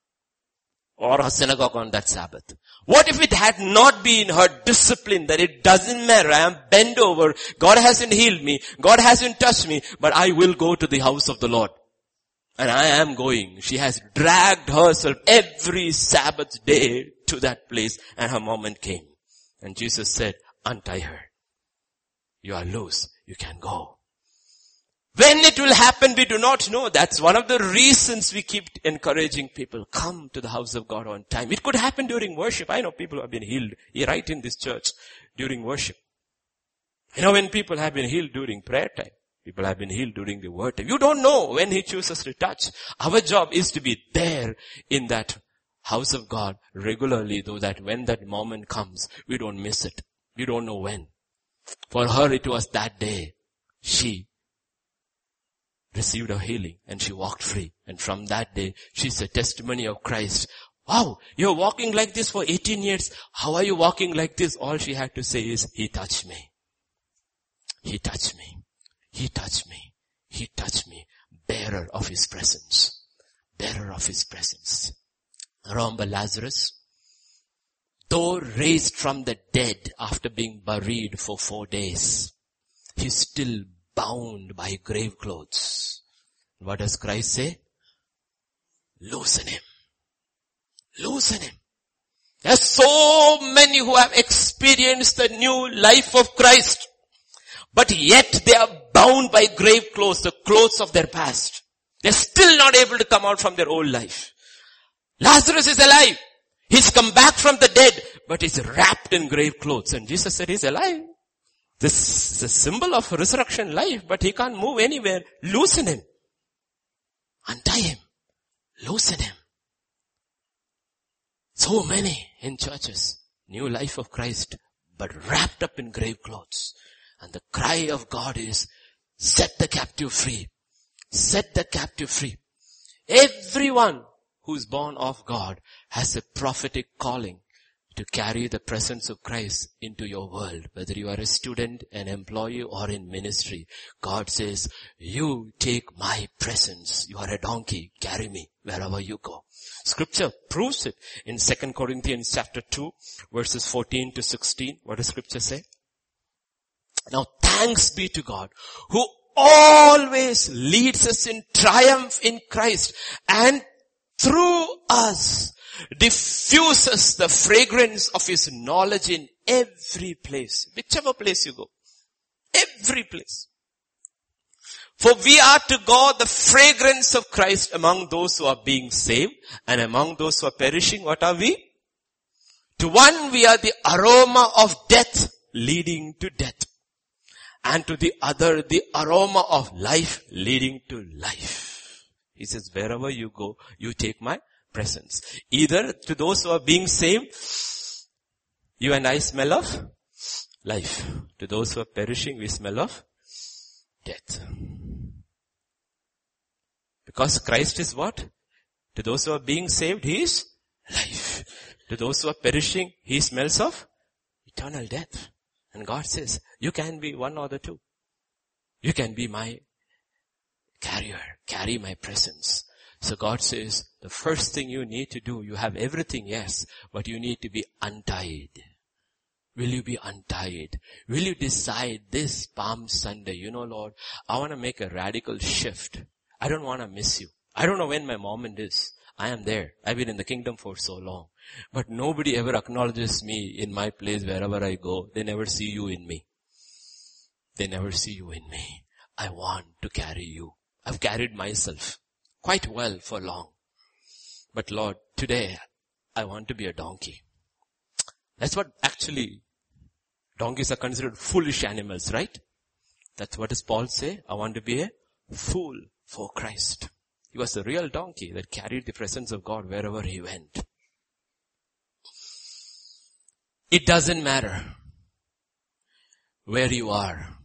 Or a synagogue on that Sabbath? What if it had not been her discipline that it doesn't matter, I am bent over, God hasn't healed me, God hasn't touched me, but I will go to the house of the Lord. And I am going. She has dragged herself every Sabbath day to that place, and her moment came. And Jesus said, untie her. You are loose. You can go. When it will happen, we do not know. That's one of the reasons we keep encouraging people. Come to the house of God on time. It could happen during worship. I know people who have been healed right in this church during worship. You know, when people have been healed during prayer time. People have been healed during the word time. You don't know when He chooses to touch. Our job is to be there in that house of God regularly, though that when that moment comes, we don't miss it. We don't know when. For her, it was that day. She received her healing and she walked free. And from that day, she's a testimony of Christ. Wow, you're walking like this for eighteen years. How are you walking like this? All she had to say is, He touched me. He touched me. He touched me. He touched me. Bearer of His presence. Bearer of His presence. Remember Lazarus? Though raised from the dead after being buried for four days, he's still bound by grave clothes. What does Christ say? Loosen him. Loosen him. There are so many who have experienced the new life of Christ, but yet they are bound by grave clothes, the clothes of their past. They're still not able to come out from their old life. Lazarus is alive. He's come back from the dead, but he's wrapped in grave clothes. And Jesus said, he's alive. This is a symbol of resurrection life, but he can't move anywhere. Loosen him. Untie him. Loosen him. So many in churches. New life of Christ, but wrapped up in grave clothes. And the cry of God is, set the captive free. Set the captive free. Everyone who's born of God has a prophetic calling to carry the presence of Christ into your world. Whether you are a student, an employee, or in ministry, God says, you take my presence. You are a donkey. Carry me wherever you go. Scripture proves it in Second Corinthians chapter two, verses fourteen to sixteen. What does Scripture say? Now thanks be to God who always leads us in triumph in Christ and through us diffuses the fragrance of his knowledge in every place. Whichever place you go. Every place. For we are to God the fragrance of Christ among those who are being saved and among those who are perishing. What are we? To one we are the aroma of death leading to death. And to the other the aroma of life leading to life. He says, wherever you go, you take my presence. Either to those who are being saved, you and I smell of life. To those who are perishing, we smell of death. Because Christ is what? To those who are being saved, he is life. To those who are perishing, he smells of eternal death. And God says, you can be one or the two. You can be my carrier, carry my presence. So God says, the first thing you need to do, you have everything, yes, but you need to be untied. Will you be untied? Will you decide this Palm Sunday, you know, Lord, I want to make a radical shift. I don't want to miss you. I don't know when my moment is. I am there. I've been in the kingdom for so long. But nobody ever acknowledges me in my place wherever I go. They never see you in me. They never see you in me. I want to carry you. I've carried myself quite well for long. But Lord, today I want to be a donkey. That's what actually donkeys are considered foolish animals, right? That's what does Paul say? I want to be a fool for Christ. He was the real donkey that carried the presence of God wherever he went. It doesn't matter where you are.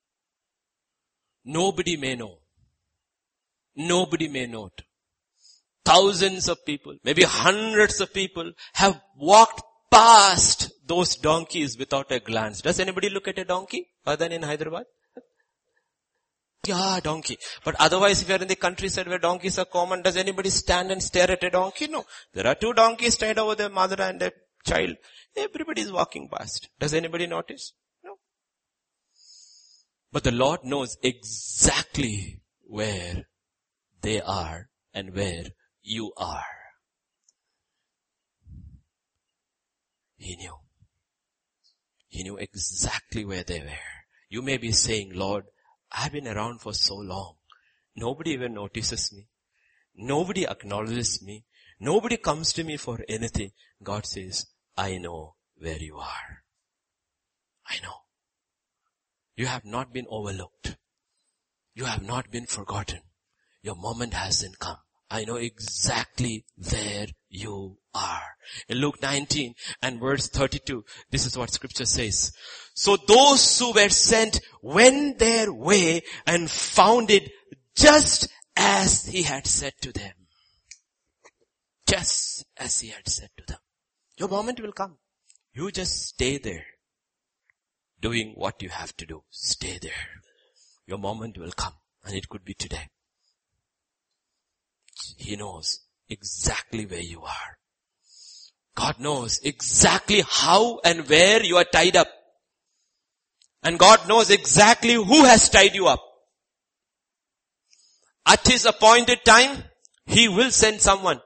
Nobody may know. Nobody may know it. Thousands of people, maybe hundreds of people have walked past those donkeys without a glance. Does anybody look at a donkey other than in Hyderabad? Yeah, donkey. But otherwise, if you are in the countryside where donkeys are common, does anybody stand and stare at a donkey? No. There are two donkeys tied over their mother and a child. Everybody is walking past. Does anybody notice? No. But the Lord knows exactly where they are and where you are. He knew. He knew exactly where they were. You may be saying, Lord, I've been around for so long. Nobody even notices me. Nobody acknowledges me. Nobody comes to me for anything. God says, I know where you are. I know. You have not been overlooked. You have not been forgotten. Your moment hasn't come. I know exactly where you are. In Luke nineteen and verse thirty-two, this is what Scripture says. So those who were sent went their way and found it just as he had said to them. Just as he had said to them. Your moment will come. You just stay there. Doing what you have to do. Stay there. Your moment will come. And it could be today. He knows exactly where you are. God knows exactly how and where you are tied up. And God knows exactly who has tied you up. At his appointed time, he will send someone.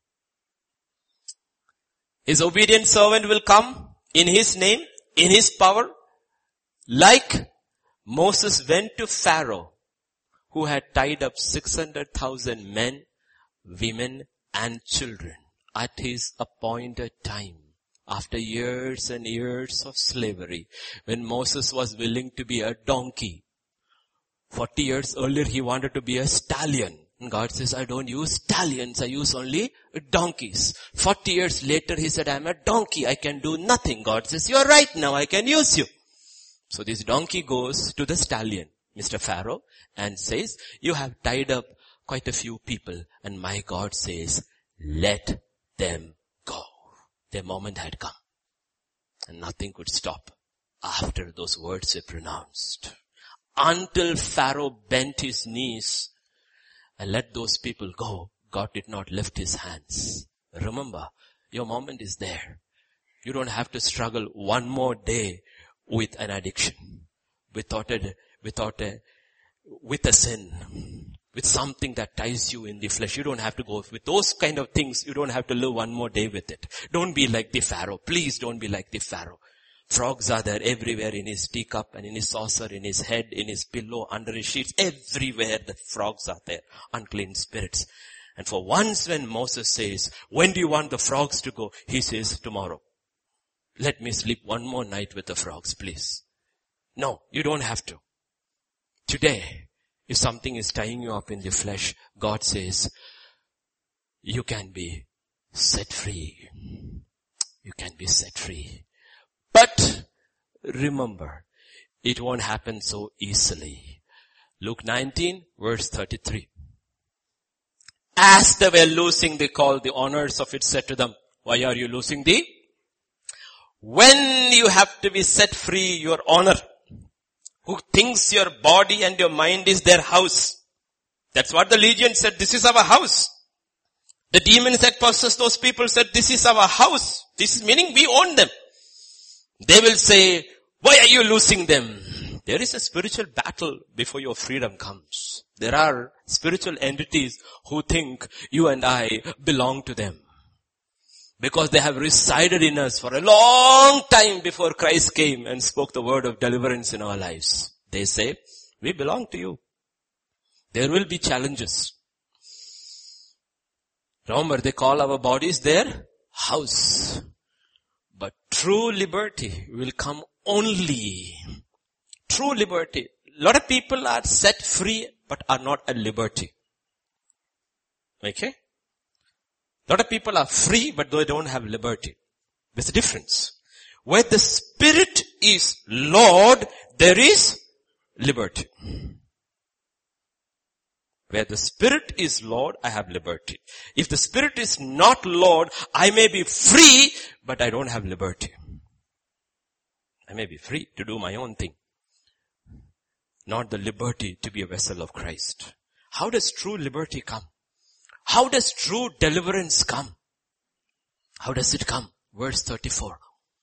His obedient servant will come in his name, in his power, like Moses went to Pharaoh, who had tied up six hundred thousand men, women, and children at his appointed time. After years and years of slavery, when Moses was willing to be a donkey, forty years earlier he wanted to be a stallion. And God says, I don't use stallions, I use only donkeys. forty years later he said, I'm a donkey, I can do nothing. God says, you're right, now I can use you. So this donkey goes to the stallion, Mister Pharaoh, and says, you have tied up quite a few people. And my God says, let them go. Their moment had come. And nothing could stop after those words were pronounced. Until Pharaoh bent his knees and let those people go, God did not lift his hands. Remember, your moment is there. You don't have to struggle one more day with an addiction, without a, without a, with a sin, with something that ties you in the flesh. You don't have to go with those kind of things. You don't have to live one more day with it. Don't be like the Pharaoh. Please don't be like the Pharaoh. Frogs are there everywhere, in his teacup and in his saucer, in his head, in his pillow, under his sheets. Everywhere the frogs are there. Unclean spirits. And for once when Moses says, when do you want the frogs to go? He says, tomorrow. Let me sleep one more night with the frogs, please. No, you don't have to. Today, if something is tying you up in the flesh, God says, you can be set free. You can be set free. But remember, it won't happen so easily. Luke nineteen, verse thirty-three. As they were losing the call, the honors of it said to them, why are you losing the? When you have to be set free, your honor, who thinks your body and your mind is their house. That's what the legion said, this is our house. The demons that possess those people said, this is our house. This is meaning we own them. They will say, why are you losing them? There is a spiritual battle before your freedom comes. There are spiritual entities who think you and I belong to them. Because they have resided in us for a long time before Christ came and spoke the word of deliverance in our lives. They say, we belong to you. There will be challenges. Remember, they call our bodies their house. But true liberty will come only. True liberty. A lot of people are set free but are not at liberty. Okay? A lot of people are free but they don't have liberty. There's a difference. Where the Spirit is Lord, there is liberty. Where the Spirit is Lord, I have liberty. If the Spirit is not Lord, I may be free, but I don't have liberty. I may be free to do my own thing. Not the liberty to be a vessel of Christ. How does true liberty come? How does true deliverance come? How does it come? Verse thirty-four.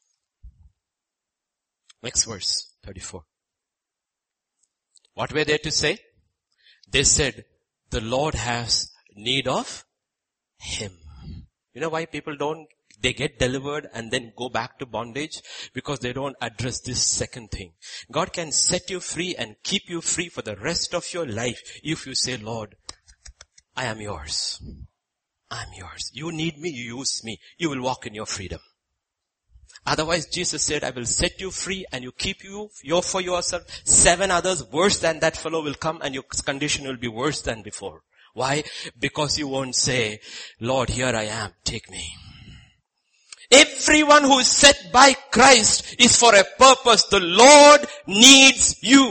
Next verse, thirty-four. What were they to say? They said, the Lord has need of him. You know why people don't, they get delivered and then go back to bondage? Because they don't address this second thing. God can set you free and keep you free for the rest of your life if you say, Lord, I am yours. I am yours. You need me, you use me. You will walk in your freedom. Otherwise, Jesus said, I will set you free and you keep you your for yourself. Seven others worse than that fellow will come and your condition will be worse than before. Why? Because you won't say, Lord, here I am, take me. Everyone who is set by Christ is for a purpose. The Lord needs you.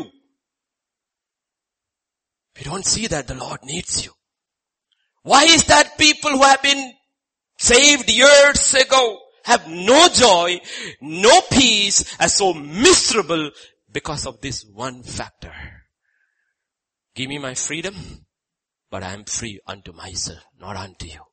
We don't see that the Lord needs you. Why is that people who have been saved years ago have no joy, no peace, are so miserable because of this one factor? Give me my freedom, but I am free unto myself, not unto you.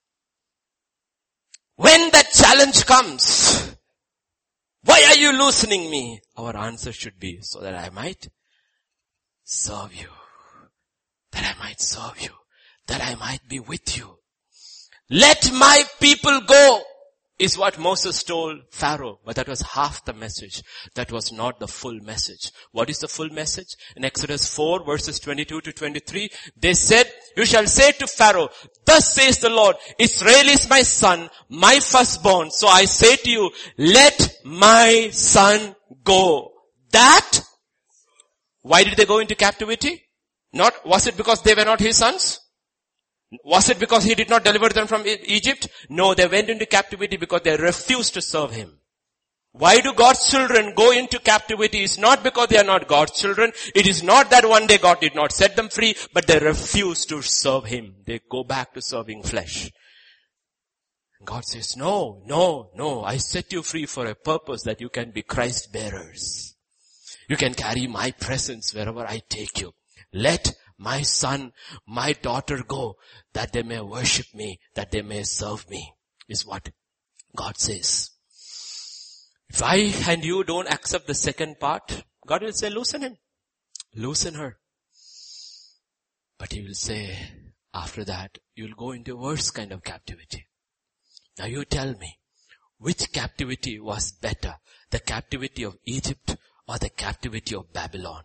When that challenge comes, why are you loosening me? Our answer should be, so that I might serve you. That I might serve you. That I might be with you. Let my people go. is what Moses told Pharaoh, but that was half the message. That was not the full message. What is the full message? In Exodus four verses twenty-two to twenty-three, they said, you shall say to Pharaoh, thus says the Lord, Israel is my son, my firstborn. So I say to you, let my son go. That, why did they go into captivity? Not, was it because they were not his sons? Was it because he did not deliver them from Egypt? No, they went into captivity because they refused to serve him. Why do God's children go into captivity? It's not because they are not God's children. It is not that one day God did not set them free, but they refuse to serve him. They go back to serving flesh. God says, no, no, no, I set you free for a purpose that you can be Christ bearers. You can carry my presence wherever I take you. Let my son, my daughter go, that they may worship me, that they may serve me, is what God says. If I and you don't accept the second part, God will say, loosen him, loosen her. But he will say, after that, you'll go into a worse kind of captivity. Now you tell me, which captivity was better? The captivity of Egypt or the captivity of Babylon?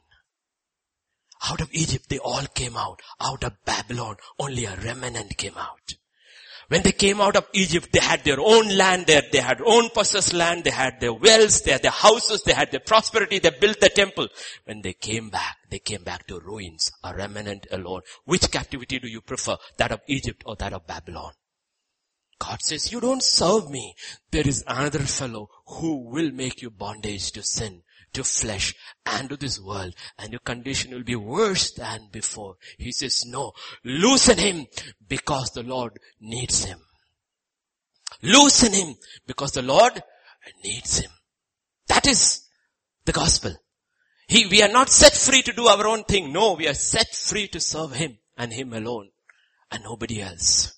Out of Egypt they all came out. Out of Babylon only a remnant came out. When they came out of Egypt, they had their own land there. They had own possessed land. They had their wells. They had their houses. They had their prosperity. They built the temple. When they came back, they came back to ruins. A remnant alone. Which captivity do you prefer? That of Egypt or that of Babylon? God says, you don't serve me. There is another fellow who will make you bondage to sin, to flesh, and to this world, and your condition will be worse than before. He says, no, loosen him because the Lord needs him. Loosen him because the Lord needs him. That is the gospel. He, we are not set free to do our own thing. No, we are set free to serve him and him alone and nobody else.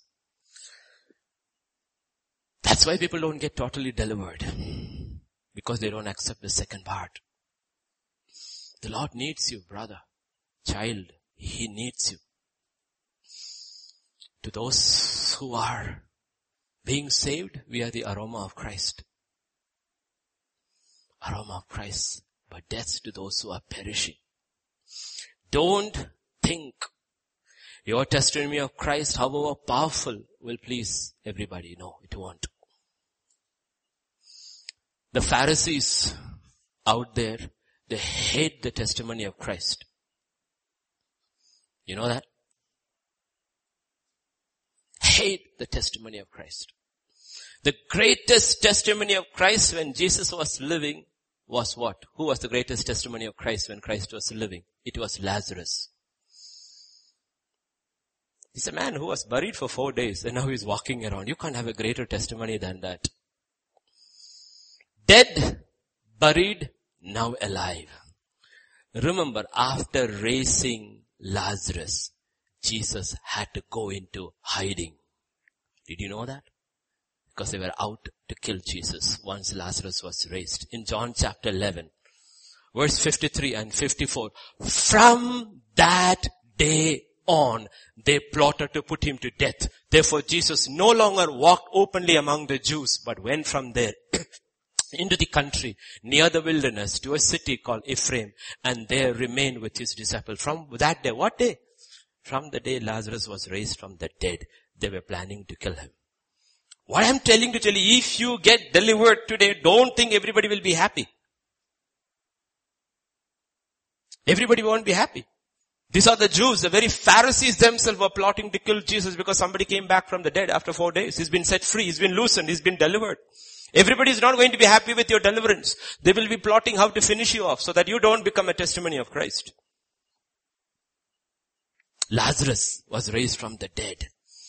That's why people don't get totally delivered. Because they don't accept the second part. The Lord needs you, brother, child. He needs you. To those who are being saved, we are the aroma of Christ. Aroma of Christ. But death to those who are perishing. Don't think your testimony of Christ, however powerful, will please everybody. No, it won't. The Pharisees out there, they hate the testimony of Christ. You know that? Hate the testimony of Christ. The greatest testimony of Christ when Jesus was living was what? Who was the greatest testimony of Christ when Christ was living? It was Lazarus. He's a man who was buried for four days and now he's walking around. You can't have a greater testimony than that. Dead, buried, now alive. Remember, after raising Lazarus, Jesus had to go into hiding. Did you know that? Because they were out to kill Jesus once Lazarus was raised. In John chapter eleven, verse fifty-three and fifty-four, from that day on, they plotted to put him to death. Therefore, Jesus no longer walked openly among the Jews, but went from there into the country near the wilderness to a city called Ephraim, and there remained with his disciples. From that day, what day? From the day Lazarus was raised from the dead, they were planning to kill him. What I'm telling to tell you, if you get delivered today, don't think everybody will be happy. Everybody won't be happy. These are the Jews, the very Pharisees themselves were plotting to kill Jesus because somebody came back from the dead after four days. He's been set free, he's been loosened, he's been delivered. Everybody is not going to be happy with your deliverance. They will be plotting how to finish you off so that you don't become a testimony of Christ. Lazarus was raised from the dead.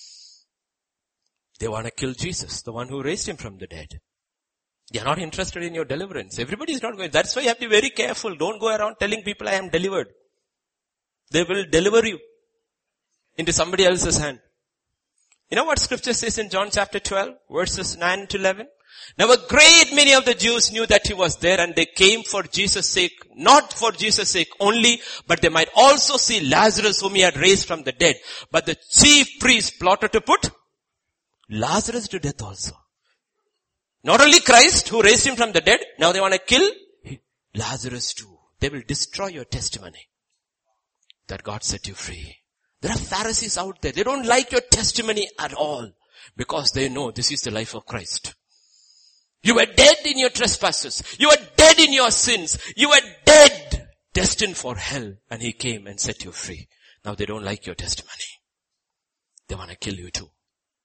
They want to kill Jesus, the one who raised him from the dead. They are not interested in your deliverance. Everybody is not going. That's why you have to be very careful. Don't go around telling people I am delivered. They will deliver you into somebody else's hand. You know what scripture says in John chapter twelve, verses nine to eleven? Now a great many of the Jews knew that he was there and they came for Jesus' sake, not for Jesus' sake only, but they might also see Lazarus whom he had raised from the dead. But the chief priests plotted to put Lazarus to death also. Not only Christ who raised him from the dead, now they want to kill Lazarus too. They will destroy your testimony that God set you free. There are Pharisees out there. They don't like your testimony at all because they know this is the life of Christ. You were dead in your trespasses. You were dead in your sins. You were dead, destined for hell, and he came and set you free. Now they don't like your testimony. They want to kill you too.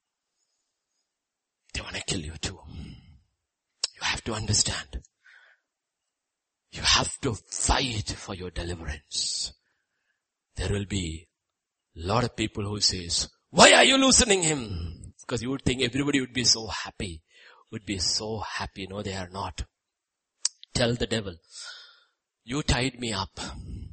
They want to kill you too. You have to understand. You have to fight for your deliverance. There will be a lot of people who says, why are you loosening him? Because you would think everybody would be so happy. Would be so happy. No, they are not. Tell the devil, you tied me up.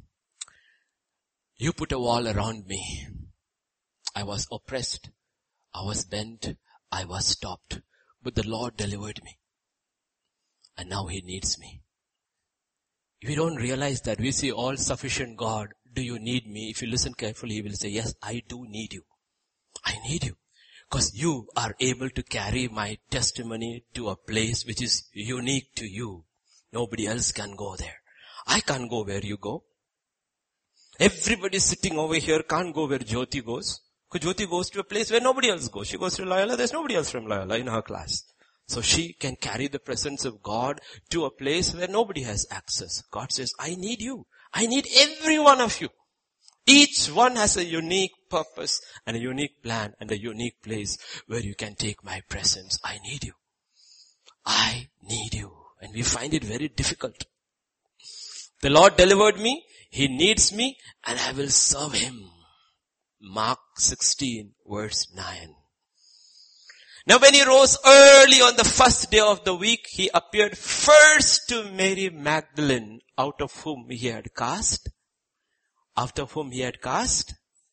You put a wall around me. I was oppressed. I was bent. I was stopped. But the Lord delivered me. And now he needs me. If you don't realize that, we see all sufficient God. Do you need me? If you listen carefully, he will say, yes, I do need you. I need you. Because you are able to carry my testimony to a place which is unique to you. Nobody else can go there. I can't go where you go. Everybody sitting over here can't go where Jyoti goes. Because Jyoti goes to a place where nobody else goes. She goes to Loyola, there's nobody else from Loyola in her class. So she can carry the presence of God to a place where nobody has access. God says, I need you. I need every one of you. Each one has a unique purpose and a unique plan and a unique place where you can take my presence. I need you. I need you. And we find it very difficult. The Lord delivered me. He needs me and I will serve him. Mark sixteen verse nine. Now when he rose early on the first day of the week, he appeared first to Mary Magdalene, out of whom he had cast. After whom he had cast?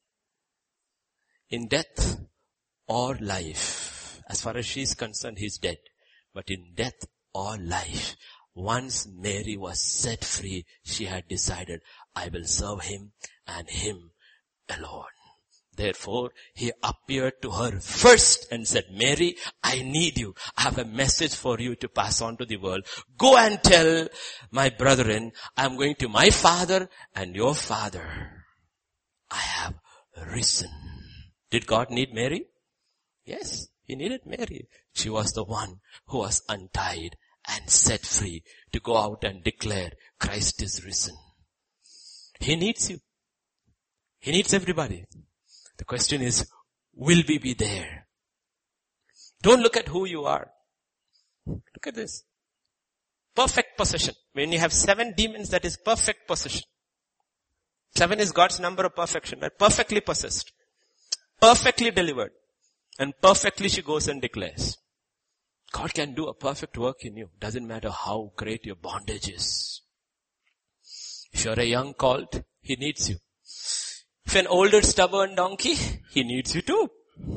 In death or life. As far as she is concerned, he is dead. But in death or life, once Mary was set free, she had decided, I will serve him and him alone. Therefore, he appeared to her first and said, Mary, I need you. I have a message for you to pass on to the world. Go and tell my brethren, I am going to my father and your father. I have risen. Did God need Mary? Yes, he needed Mary. She was the one who was untied and set free to go out and declare Christ is risen. He needs you. He needs everybody. The question is, will we be there? Don't look at who you are. Look at this. Perfect possession. When you have seven demons, that is perfect possession. Seven is God's number of perfection. Right? Perfectly possessed. Perfectly delivered. And perfectly she goes and declares. God can do a perfect work in you. Doesn't matter how great your bondage is. If you're a young called, he needs you. If an older stubborn donkey, he needs you too.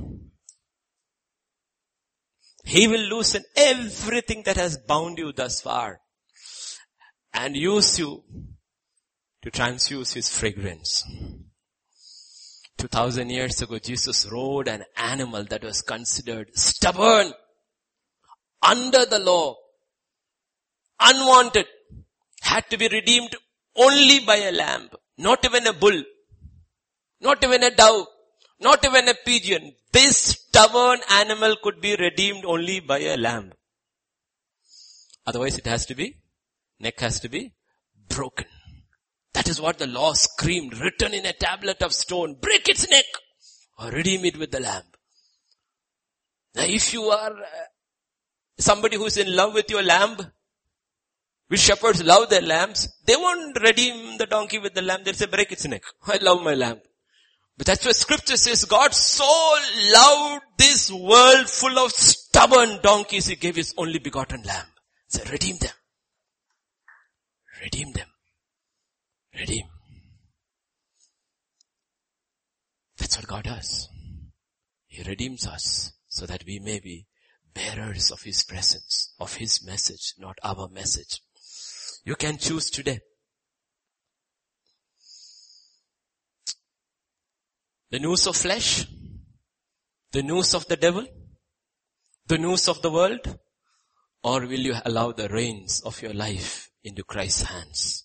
He will loosen everything that has bound you thus far and use you to transfuse his fragrance. Two thousand years ago, Jesus rode an animal that was considered stubborn, under the law, unwanted, had to be redeemed only by a lamb, not even a bull. Not even a dove. Not even a pigeon. This stubborn animal could be redeemed only by a lamb. Otherwise it has to be, neck has to be broken. That is what the law screamed, written in a tablet of stone. Break its neck or redeem it with the lamb. Now if you are somebody who is in love with your lamb, which shepherds love their lambs, they won't redeem the donkey with the lamb. They'll say, break its neck. I love my lamb. But that's what scripture says. God so loved this world full of stubborn donkeys, he gave his only begotten lamb. He said, redeem them. Redeem them. Redeem. That's what God does. He redeems us so that we may be bearers of his presence, of his message, not our message. You can choose today. The news of flesh, the news of the devil, the news of the world, Or will you allow the reins of your life into Christ's hands?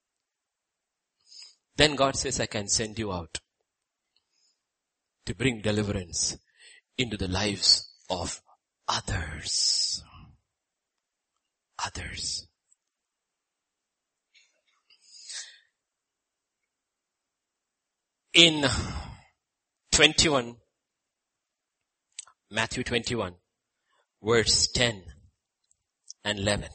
Then God says, I can send you out to bring deliverance into the lives of others. Others. In twenty-one, Matthew twenty-one, verse ten and eleven.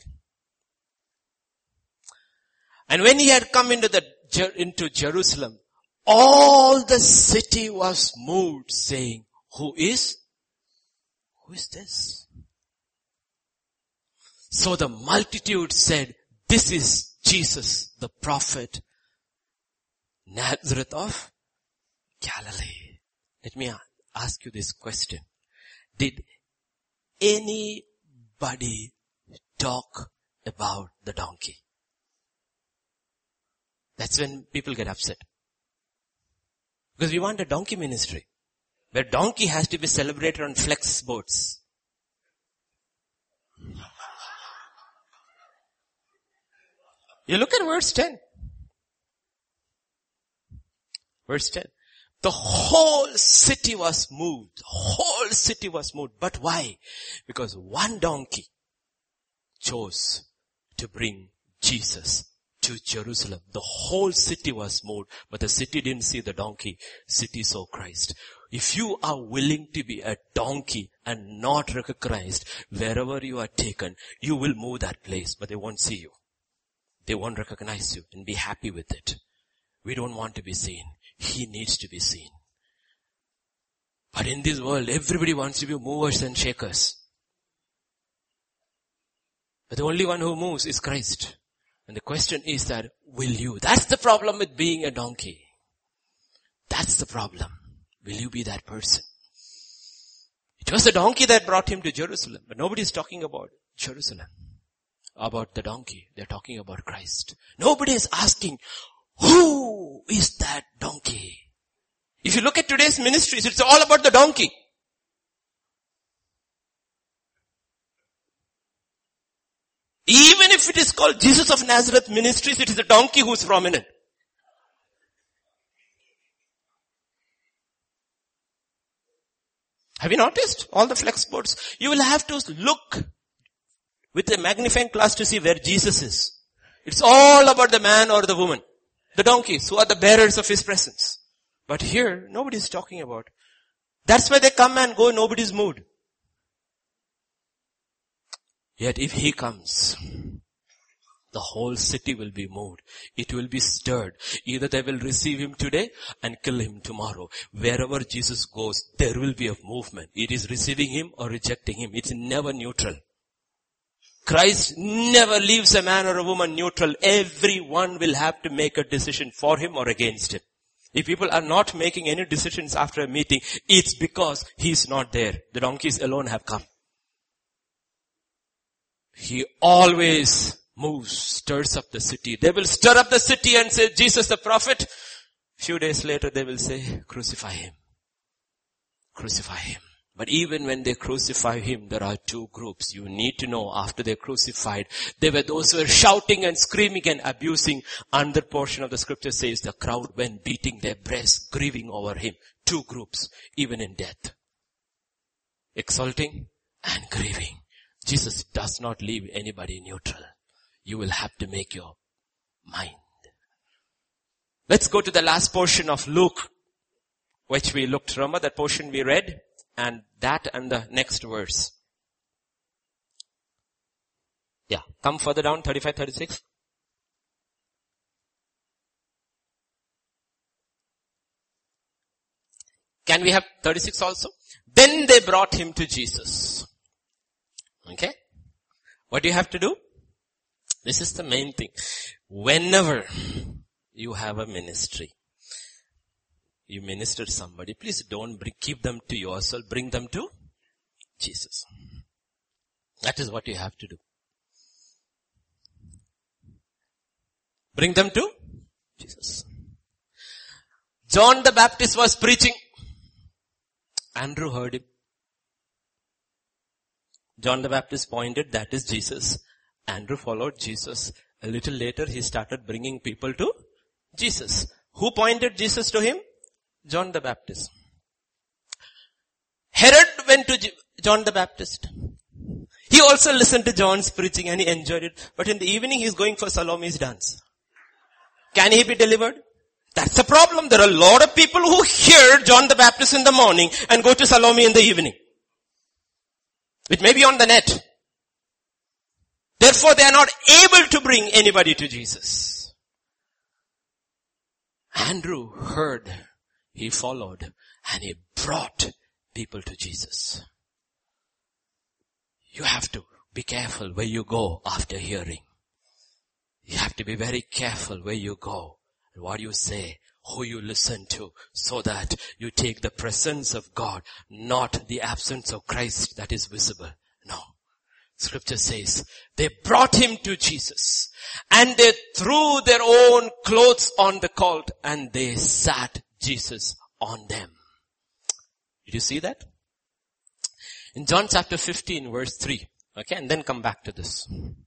And when he had come into the into Jerusalem, all the city was moved, saying, Who is? Who is this? So the multitude said, This is Jesus, the prophet, Nazareth of Galilee. Let me ask you this question. Did anybody talk about the donkey? That's when people get upset. Because we want a donkey ministry, where donkey has to be celebrated on flex boats. You look at verse ten. Verse ten. The whole city was moved. The whole city was moved. But why? Because one donkey chose to bring Jesus to Jerusalem. The whole city was moved, but the city didn't see the donkey. City saw Christ. If you are willing to be a donkey and not recognized, wherever you are taken, you will move that place, but they won't see you. They won't recognize you and be happy with it. We don't want to be seen. He needs to be seen. But in this world, everybody wants to be movers and shakers. But the only one who moves is Christ. And the question is that, will you? That's the problem with being a donkey. That's the problem. Will you be that person? It was the donkey that brought him to Jerusalem. But nobody is talking about Jerusalem, about the donkey. They're talking about Christ. Nobody is asking, who is that donkey? If you look at today's ministries, it's all about the donkey. Even if it is called Jesus of Nazareth Ministries, it is the donkey who is prominent. Have you noticed all the flex boards? You will have to look with a magnifying glass to see where Jesus is. It's all about the man or the woman. The donkeys who are the bearers of his presence. But here, nobody is talking about. That's why they come and go, nobody's moved. Yet if he comes, the whole city will be moved. It will be stirred. Either they will receive him today and kill him tomorrow. Wherever Jesus goes, there will be a movement. It is receiving him or rejecting him. It's never neutral. Christ never leaves a man or a woman neutral. Everyone will have to make a decision for him or against him. If people are not making any decisions after a meeting, it's because he's not there. The donkeys alone have come. He always moves, stirs up the city. They will stir up the city and say, Jesus the prophet. Few days later they will say, crucify him. Crucify him. But even when they crucify him, there are two groups. You need to know after they crucified, there were those who were shouting and screaming and abusing. Another portion of the scripture says the crowd went beating their breasts, grieving over him. Two groups, even in death. Exalting and grieving. Jesus does not leave anybody neutral. You will have to make your mind. Let's go to the last portion of Luke, which we looked. Remember that portion we read? And that and the next verse. Yeah, come further down, thirty-five, thirty-six. Can we have thirty-six also? Then they brought him to Jesus. Okay? What do you have to do? This is the main thing. Whenever you have a ministry, you minister to somebody, please don't bring, keep them to yourself, bring them to Jesus. That is what you have to do. Bring them to Jesus. John the Baptist was preaching. Andrew heard him. John the Baptist pointed, that is Jesus. Andrew followed Jesus. A little later, he started bringing people to Jesus. Who pointed Jesus to him? John the Baptist. Herod went to John the Baptist. He also listened to John's preaching and he enjoyed it. But in the evening, he's going for Salome's dance. Can he be delivered? That's the problem. There are a lot of people who hear John the Baptist in the morning and go to Salome in the evening. It may be on the net. Therefore, they are not able to bring anybody to Jesus. Andrew heard, he followed, and he brought people to Jesus. You have to be careful where you go after hearing. You have to be very careful where you go, and what you say, who you listen to, so that you take the presence of God, not the absence of Christ that is visible. No. Scripture says, they brought him to Jesus, and they threw their own clothes on the colt, and they sat Jesus on them. Did you see that? In John chapter fifteen verse three. Okay, and then come back to this.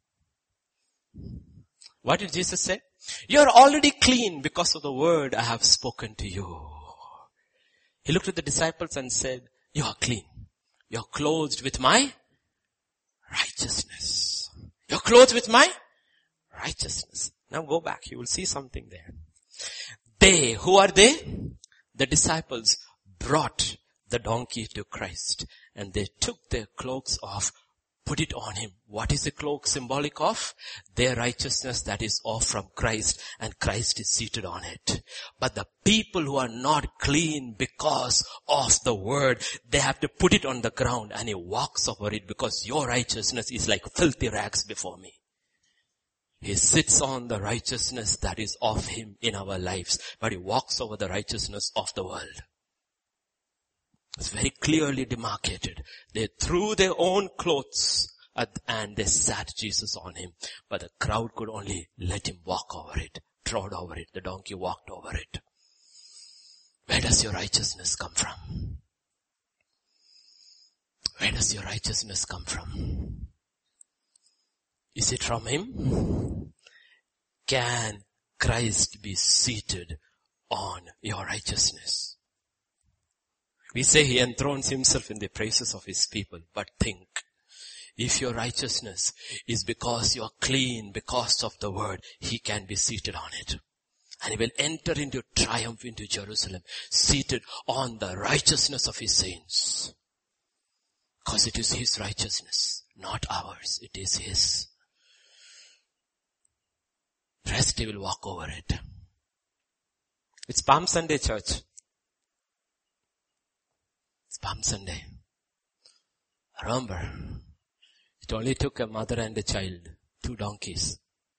What did Jesus say? You are already clean because of the word I have spoken to you. He looked at the disciples and said, you are clean. You are clothed with my righteousness. You are clothed with my righteousness. Now go back. You will see something there. They, who are they? The disciples brought the donkey to Christ and they took their cloaks off, put it on him. What is the cloak symbolic of? Their righteousness that is off from Christ, and Christ is seated on it. But the people who are not clean because of the word, they have to put it on the ground and he walks over it because your righteousness is like filthy rags before me. He sits on the righteousness that is of him in our lives, but he walks over the righteousness of the world. It's very clearly demarcated. They threw their own clothes at, and they sat Jesus on him. But the crowd could only let him walk over it, trod over it. The donkey walked over it. Where does your righteousness come from? Where does your righteousness come from? Is it from him? Can Christ be seated on your righteousness? We say he enthrones himself in the praises of his people, but think, if your righteousness is because you are clean because of the word, he can be seated on it. And he will enter into triumph into Jerusalem, seated on the righteousness of his saints. Because it is his righteousness, not ours. It is his. Rest he will walk over it. It's Palm Sunday, church. It's Palm Sunday. Remember, it only took a mother and a child, two donkeys,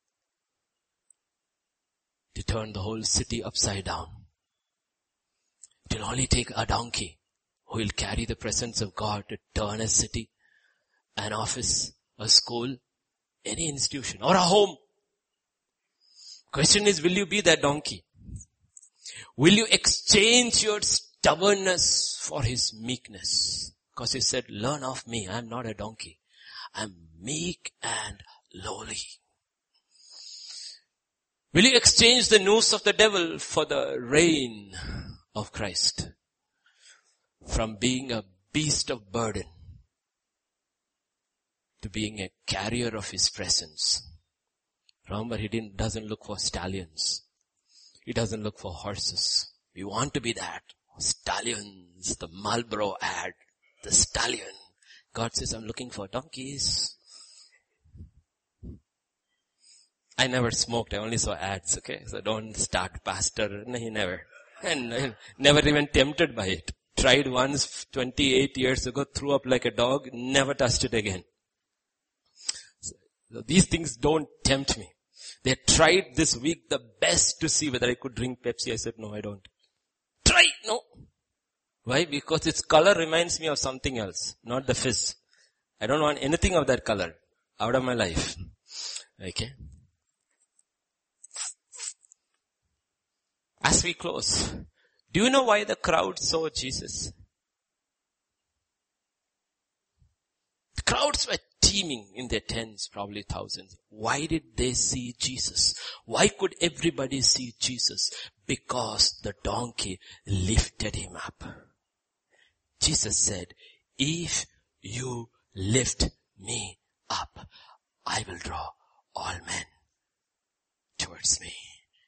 to turn the whole city upside down. It will only take a donkey who will carry the presence of God to turn a city, an office, a school, any institution, or a home. Question is, will you be that donkey? Will you exchange your stubbornness for his meekness? Because he said, learn of me, I am not a donkey. I am meek and lowly. Will you exchange the noose of the devil for the reign of Christ? From being a beast of burden to being a carrier of his presence. Remember, he didn't, doesn't look for stallions. He doesn't look for horses. We want to be that. Stallions, the Marlboro ad, the stallion. God says, I'm looking for donkeys. I never smoked, I only saw ads, okay? So don't start, pastor. No, he never. And, and never even tempted by it. Tried once twenty-eight years ago, threw up like a dog, never touched it again. So, so these things don't tempt me. They tried this week the best to see whether I could drink Pepsi. I said, no, I don't. Try, no. Why? Because its color reminds me of something else, not the fizz. I don't want anything of that color out of my life. Okay. As we close, do you know why the crowd saw Jesus? crowds were teeming in their tens, probably thousands. Why did they see Jesus? Why could everybody see Jesus? Because the donkey lifted him up. Jesus said, if you lift me up, I will draw all men towards me.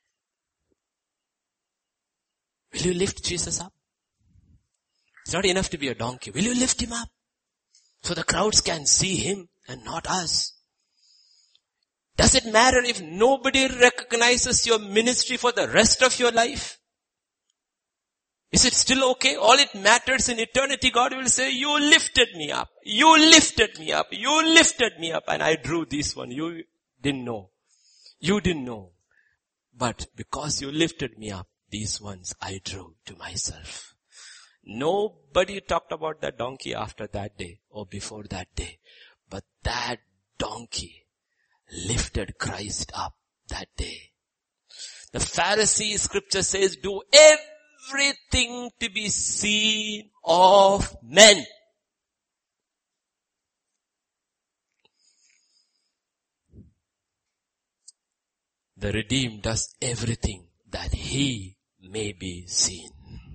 Will you lift Jesus up? It's not enough to be a donkey. Will you lift him up? So the crowds can see him and not us. Does it matter if nobody recognizes your ministry for the rest of your life? Is it still okay? All it matters in eternity, God will say, you lifted me up. You lifted me up. You lifted me up. And I drew this one. You didn't know. You didn't know. But because you lifted me up, these ones I drew to myself. Nobody talked about that donkey after that day or before that day. But that donkey lifted Christ up that day. The Pharisee scripture says, do everything to be seen of men. The redeemed does everything that he may be seen.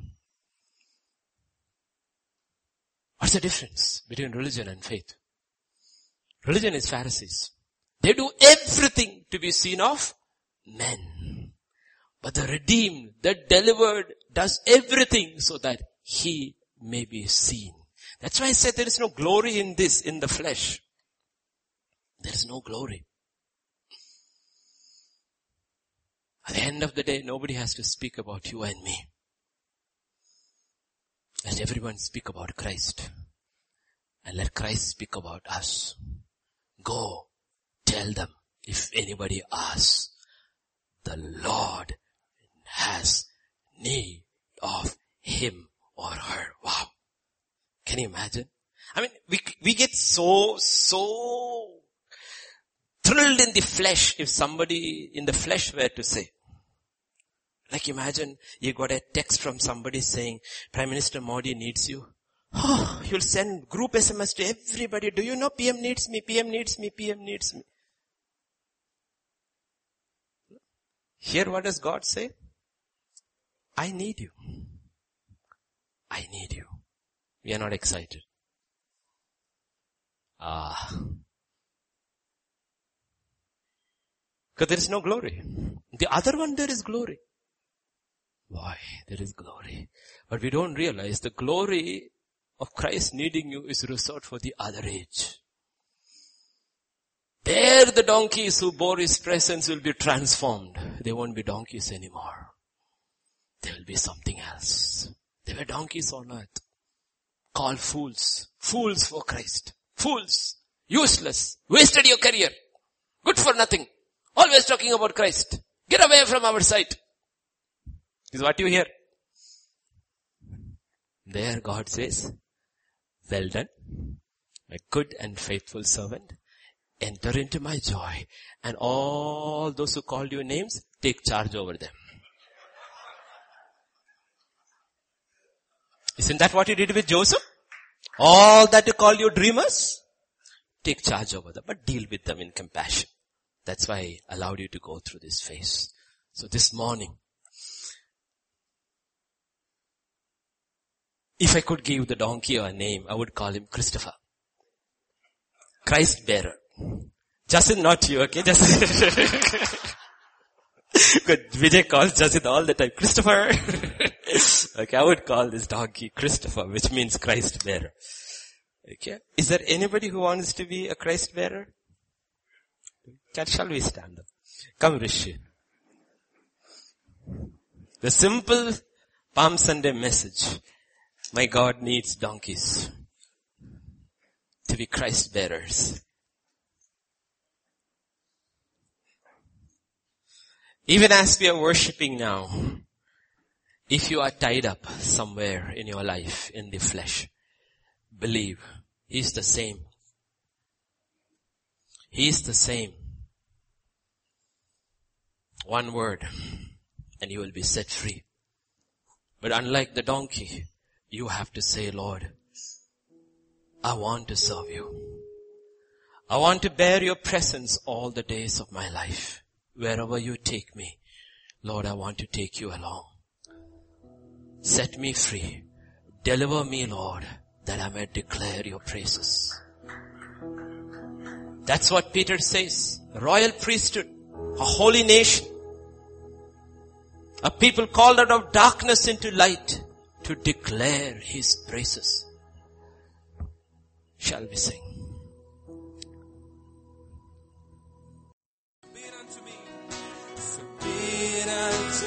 What's the difference between religion and faith? Religion is Pharisees. They do everything to be seen of men. But the redeemed, the delivered, does everything so that he may be seen. That's why I said there is no glory in this, in the flesh. There is no glory. At the end of the day, nobody has to speak about you and me. Let everyone speak about Christ. And let Christ speak about us. Go, tell them, if anybody asks, the Lord has need of him or her. Wow. Can you imagine? I mean, we, we get so, so thrilled in the flesh if somebody in the flesh were to say. Like imagine you got a text from somebody saying, Prime Minister Modi needs you. Oh, you'll send group S M S to everybody. Do you know P M needs me, P M needs me, P M needs me. Here what does God say? I need you. I need you. We are not excited. Ah. Because there is no glory. The other one there is glory. Boy, there is glory. But we don't realize the glory of Christ needing you is reserved for the other age. There the donkeys who bore his presence will be transformed. They won't be donkeys anymore. They will be something else. They were donkeys on earth. Called fools. Fools for Christ. Fools. Useless. Wasted your career. Good for nothing. Always talking about Christ. Get away from our sight. This is what you hear. There God says, well done, my good and faithful servant. Enter into my joy. And all those who called you names, take charge over them. Isn't that what you did with Joseph? All that you call you dreamers, take charge over them, but deal with them in compassion. That's why I allowed you to go through this phase. So this morning, if I could give the donkey a name, I would call him Christopher. Christ bearer. Jasin, not you, okay? Jasin. Good. Vijay calls Jasin all the time. Christopher. Okay, I would call this donkey Christopher, which means Christ bearer. Okay. Is there anybody who wants to be a Christ bearer? Shall we stand up? Come, Rishi. The simple Palm Sunday message. My God needs donkeys to be Christ bearers. Even as we are worshipping now, if you are tied up somewhere in your life, in the flesh, believe He's the same. He's the same. One word and you will be set free. But unlike the donkey, you have to say, Lord, I want to serve you. I want to bear your presence all the days of my life. Wherever you take me, Lord, I want to take you along. Set me free. Deliver me, Lord, that I may declare your praises. That's what Peter says. Royal priesthood, a holy nation, a people called out of darkness into light to declare his praises. Shall we sing? Be it unto me, so be it unto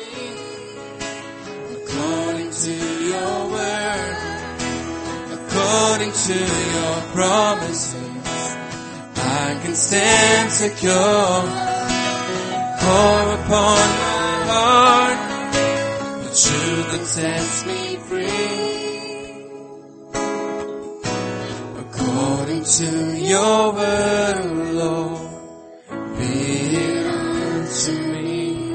me, according to your word, according to your promises, I can stand secure. Pour upon my heart the truth that sets me free, according to your word, Lord, be it unto me.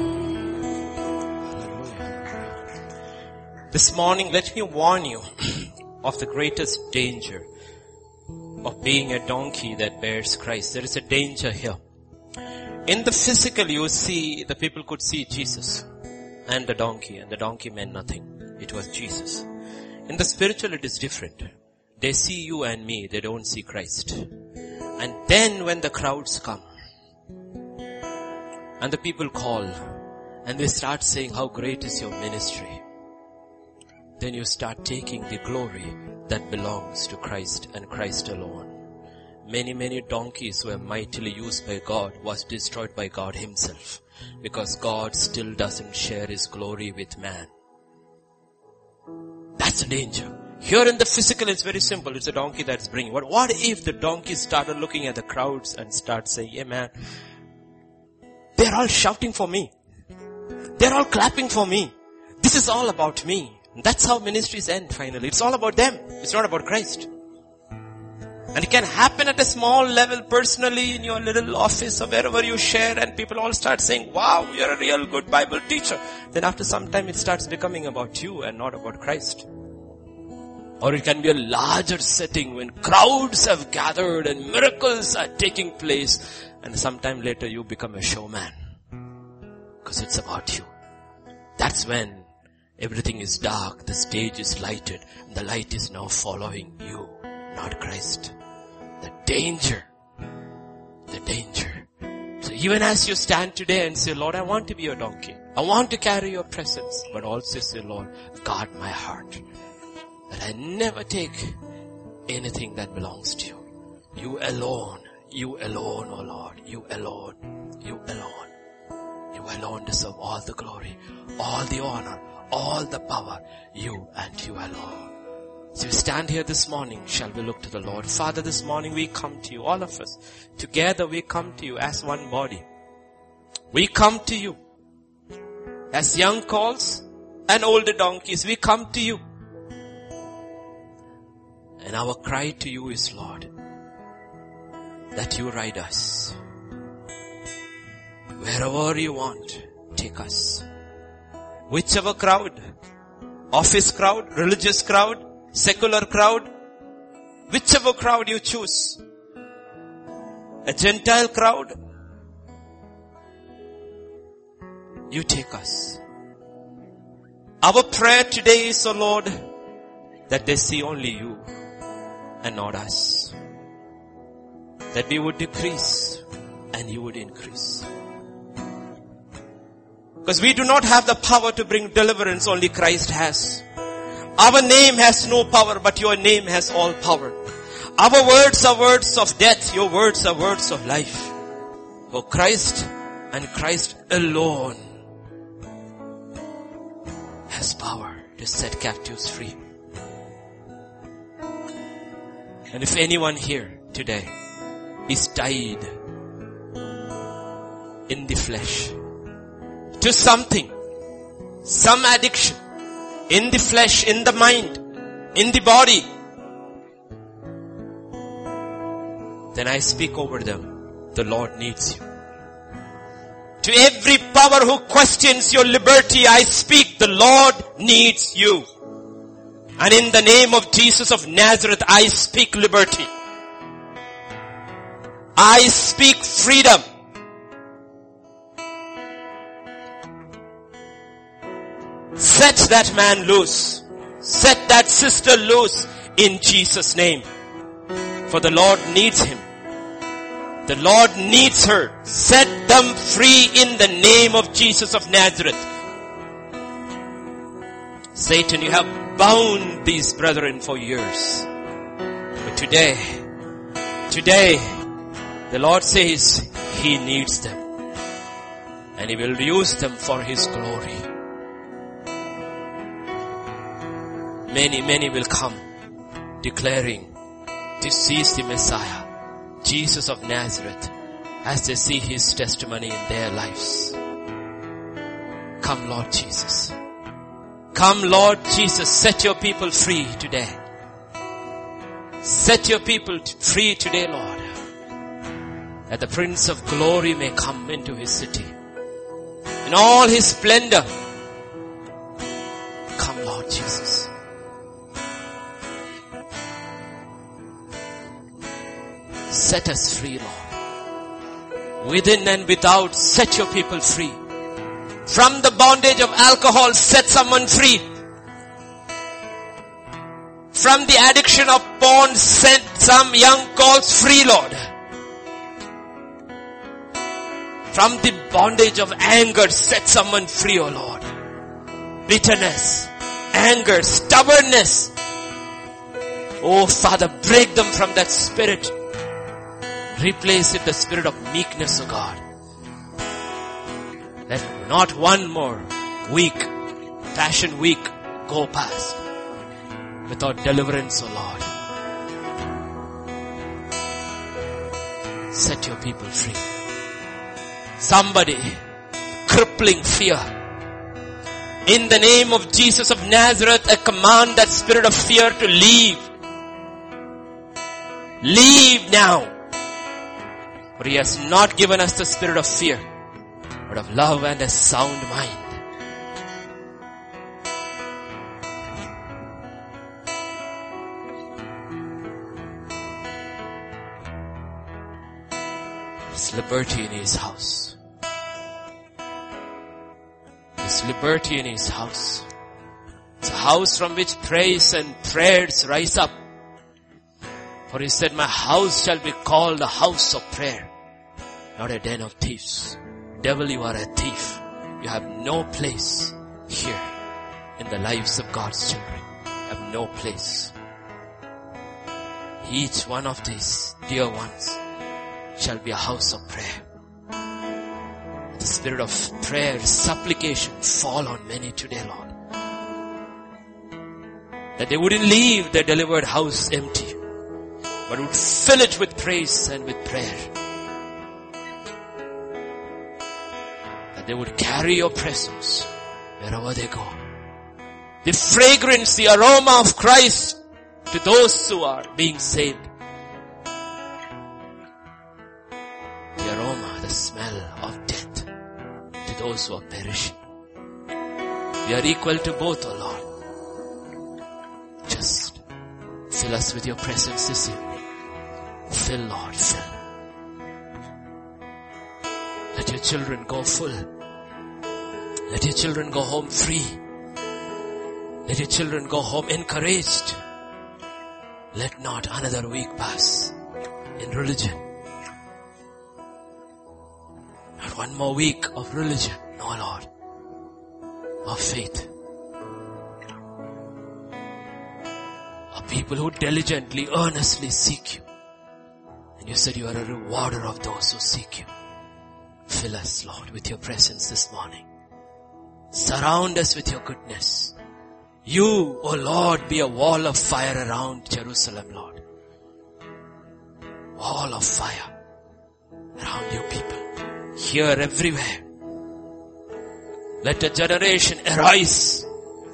Hallelujah. This morning, let me warn you of the greatest danger of being a donkey that bears Christ. There is a danger here. In the physical, you see, the people could see Jesus and the donkey, and the donkey meant nothing. It was Jesus. In the spiritual, it is different. They see you and me, they don't see Christ. And then when the crowds come, and the people call, and they start saying, how great is your ministry, then you start taking the glory that belongs to Christ and Christ alone. Many, many donkeys were mightily used by God, was destroyed by God himself, because God still doesn't share his glory with man. That's a danger. Here in the physical, it's very simple. It's a donkey that's bringing. But what if the donkey started looking at the crowds and start saying, yeah man, they're all shouting for me. They're all clapping for me. This is all about me. That's how ministries end finally. It's all about them. It's not about Christ. And it can happen at a small level personally in your little office or wherever you share, and people all start saying, wow, you're a real good Bible teacher. Then after some time it starts becoming about you and not about Christ. Or it can be a larger setting when crowds have gathered and miracles are taking place, and sometime later you become a showman because it's about you. That's when everything is dark, the stage is lighted, and the light is now following you, not Christ. The danger, the danger. So even as you stand today and say, Lord, I want to be your donkey. I want to carry your presence. But also say, Lord, guard my heart, that I never take anything that belongs to you. You alone, you alone, oh Lord, you alone, you alone. You alone deserve all the glory, all the honor, all the power, you and you alone. So we stand here this morning, shall we look to the Lord. Father, this morning we come to you, all of us. Together we come to you as one body. We come to you as young colts and older donkeys. We come to you. And our cry to you is, Lord, that you ride us. Wherever you want, take us. Whichever crowd, office crowd, religious crowd, secular crowd, whichever crowd you choose, a Gentile crowd, you take us. Our prayer today is, O Lord, that they see only you and not us. That we would decrease and you would increase. Because we do not have the power to bring deliverance, only Christ has. Our name has no power, but your name has all power. Our words are words of death, your words are words of life. For Christ and Christ alone has power to set captives free. And if anyone here today is tied in the flesh to something, some addiction, in the flesh, in the mind, in the body, then I speak over them. The Lord needs you. To every power who questions your liberty, I speak, the Lord needs you. And in the name of Jesus of Nazareth, I speak liberty. I speak freedom. Set that man loose. Set that sister loose in Jesus' name. For the Lord needs him. The Lord needs her. Set them free in the name of Jesus of Nazareth. Satan, you have bound these brethren for years. But today, today, the Lord says he needs them. And he will use them for his glory. Many, many will come declaring, this is the Messiah, Jesus of Nazareth, as they see his testimony in their lives. Come, Lord Jesus. Come, Lord Jesus, set your people free today. Set your people free today, Lord. That the Prince of Glory may come into his city. In all his splendor. Come, Lord Jesus. Set us free, Lord. Within and without, set your people free. From the bondage of alcohol, set someone free. From the addiction of porn, set some young girls free, Lord. From the bondage of anger, set someone free, O Lord. Bitterness, anger, stubbornness. Oh Father, break them from that spirit. Replace it the spirit of meekness, O God. Let not one more week, passion week, go past without deliverance, O Lord. Set your people free. Somebody, crippling fear. In the name of Jesus of Nazareth, I command that spirit of fear to leave. Leave now. For he has not given us the spirit of fear, but of love and a sound mind. There's liberty in his house. There's liberty in his house. It's a house from which praise and prayers rise up. For he said, my house shall be called a house of prayer, not a den of thieves. Devil, you are a thief. You have no place here in the lives of God's children. You have no place. Each one of these dear ones shall be a house of prayer. The spirit of prayer, supplication fall on many today, Lord. That they wouldn't leave their delivered house empty, but would fill it with praise and with prayer. That they would carry your presence wherever they go. The fragrance, the aroma of Christ to those who are being saved. The aroma, the smell of death to those who are perishing. We are equal to both, O Lord. Just fill us with your presence this evening. Fill, Lord, fill. Let your children go full. Let your children go home free. Let your children go home encouraged. Let not another week pass in religion. Not one more week of religion. No, Lord. Of faith. Of people who diligently, earnestly seek you. And you said you are a rewarder of those who seek you. Fill us, Lord, with your presence this morning. Surround us with your goodness. You, O Lord, be a wall of fire around Jerusalem, Lord. Wall of fire around your people. Here, everywhere. Let a generation arise.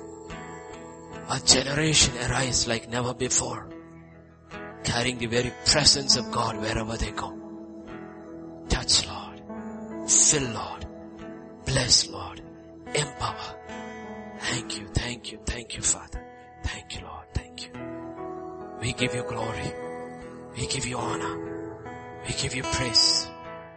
A generation arise like never before. Carrying the very presence of God wherever they go. Touch, Lord. Fill, Lord. Bless, Lord. Empower. Thank you, thank you, thank you, Father. Thank you, Lord, thank you. We give you glory. We give you honor. We give you praise.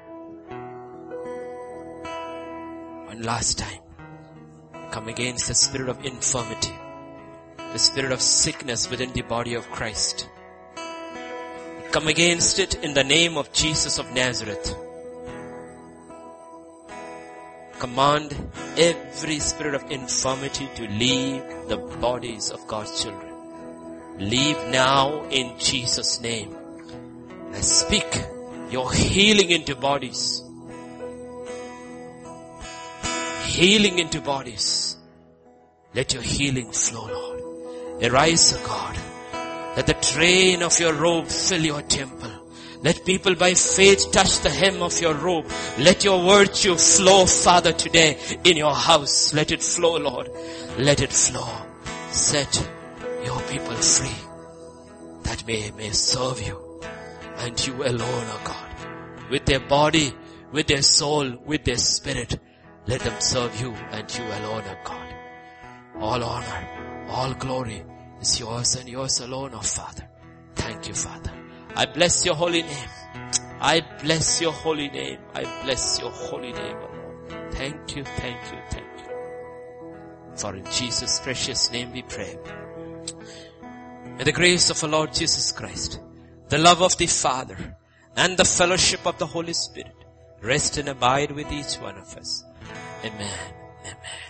One last time. Come against the spirit of infirmity, the spirit of sickness within the body of Christ. Come against it in the name of Jesus of Nazareth. Command every spirit of infirmity to leave the bodies of God's children. Leave now in Jesus' name. I speak your healing into bodies. Healing into bodies. Let your healing flow, Lord. Arise, O God. Let the train of your robe fill your temple. Let people by faith touch the hem of your robe. Let your virtue flow, Father, today in your house. Let it flow, Lord. Let it flow. Set your people free, that may, may serve you and you alone, O God. With their body, with their soul, with their spirit, let them serve you and you alone, O God. All honor, all glory is yours and yours alone, O Father. Thank you, Father. I bless your holy name. I bless your holy name. I bless your holy name, O Lord. Thank you, thank you, thank you. For in Jesus' precious name we pray. May the grace of our Lord Jesus Christ, the love of the Father, and the fellowship of the Holy Spirit rest and abide with each one of us. Amen. Amen.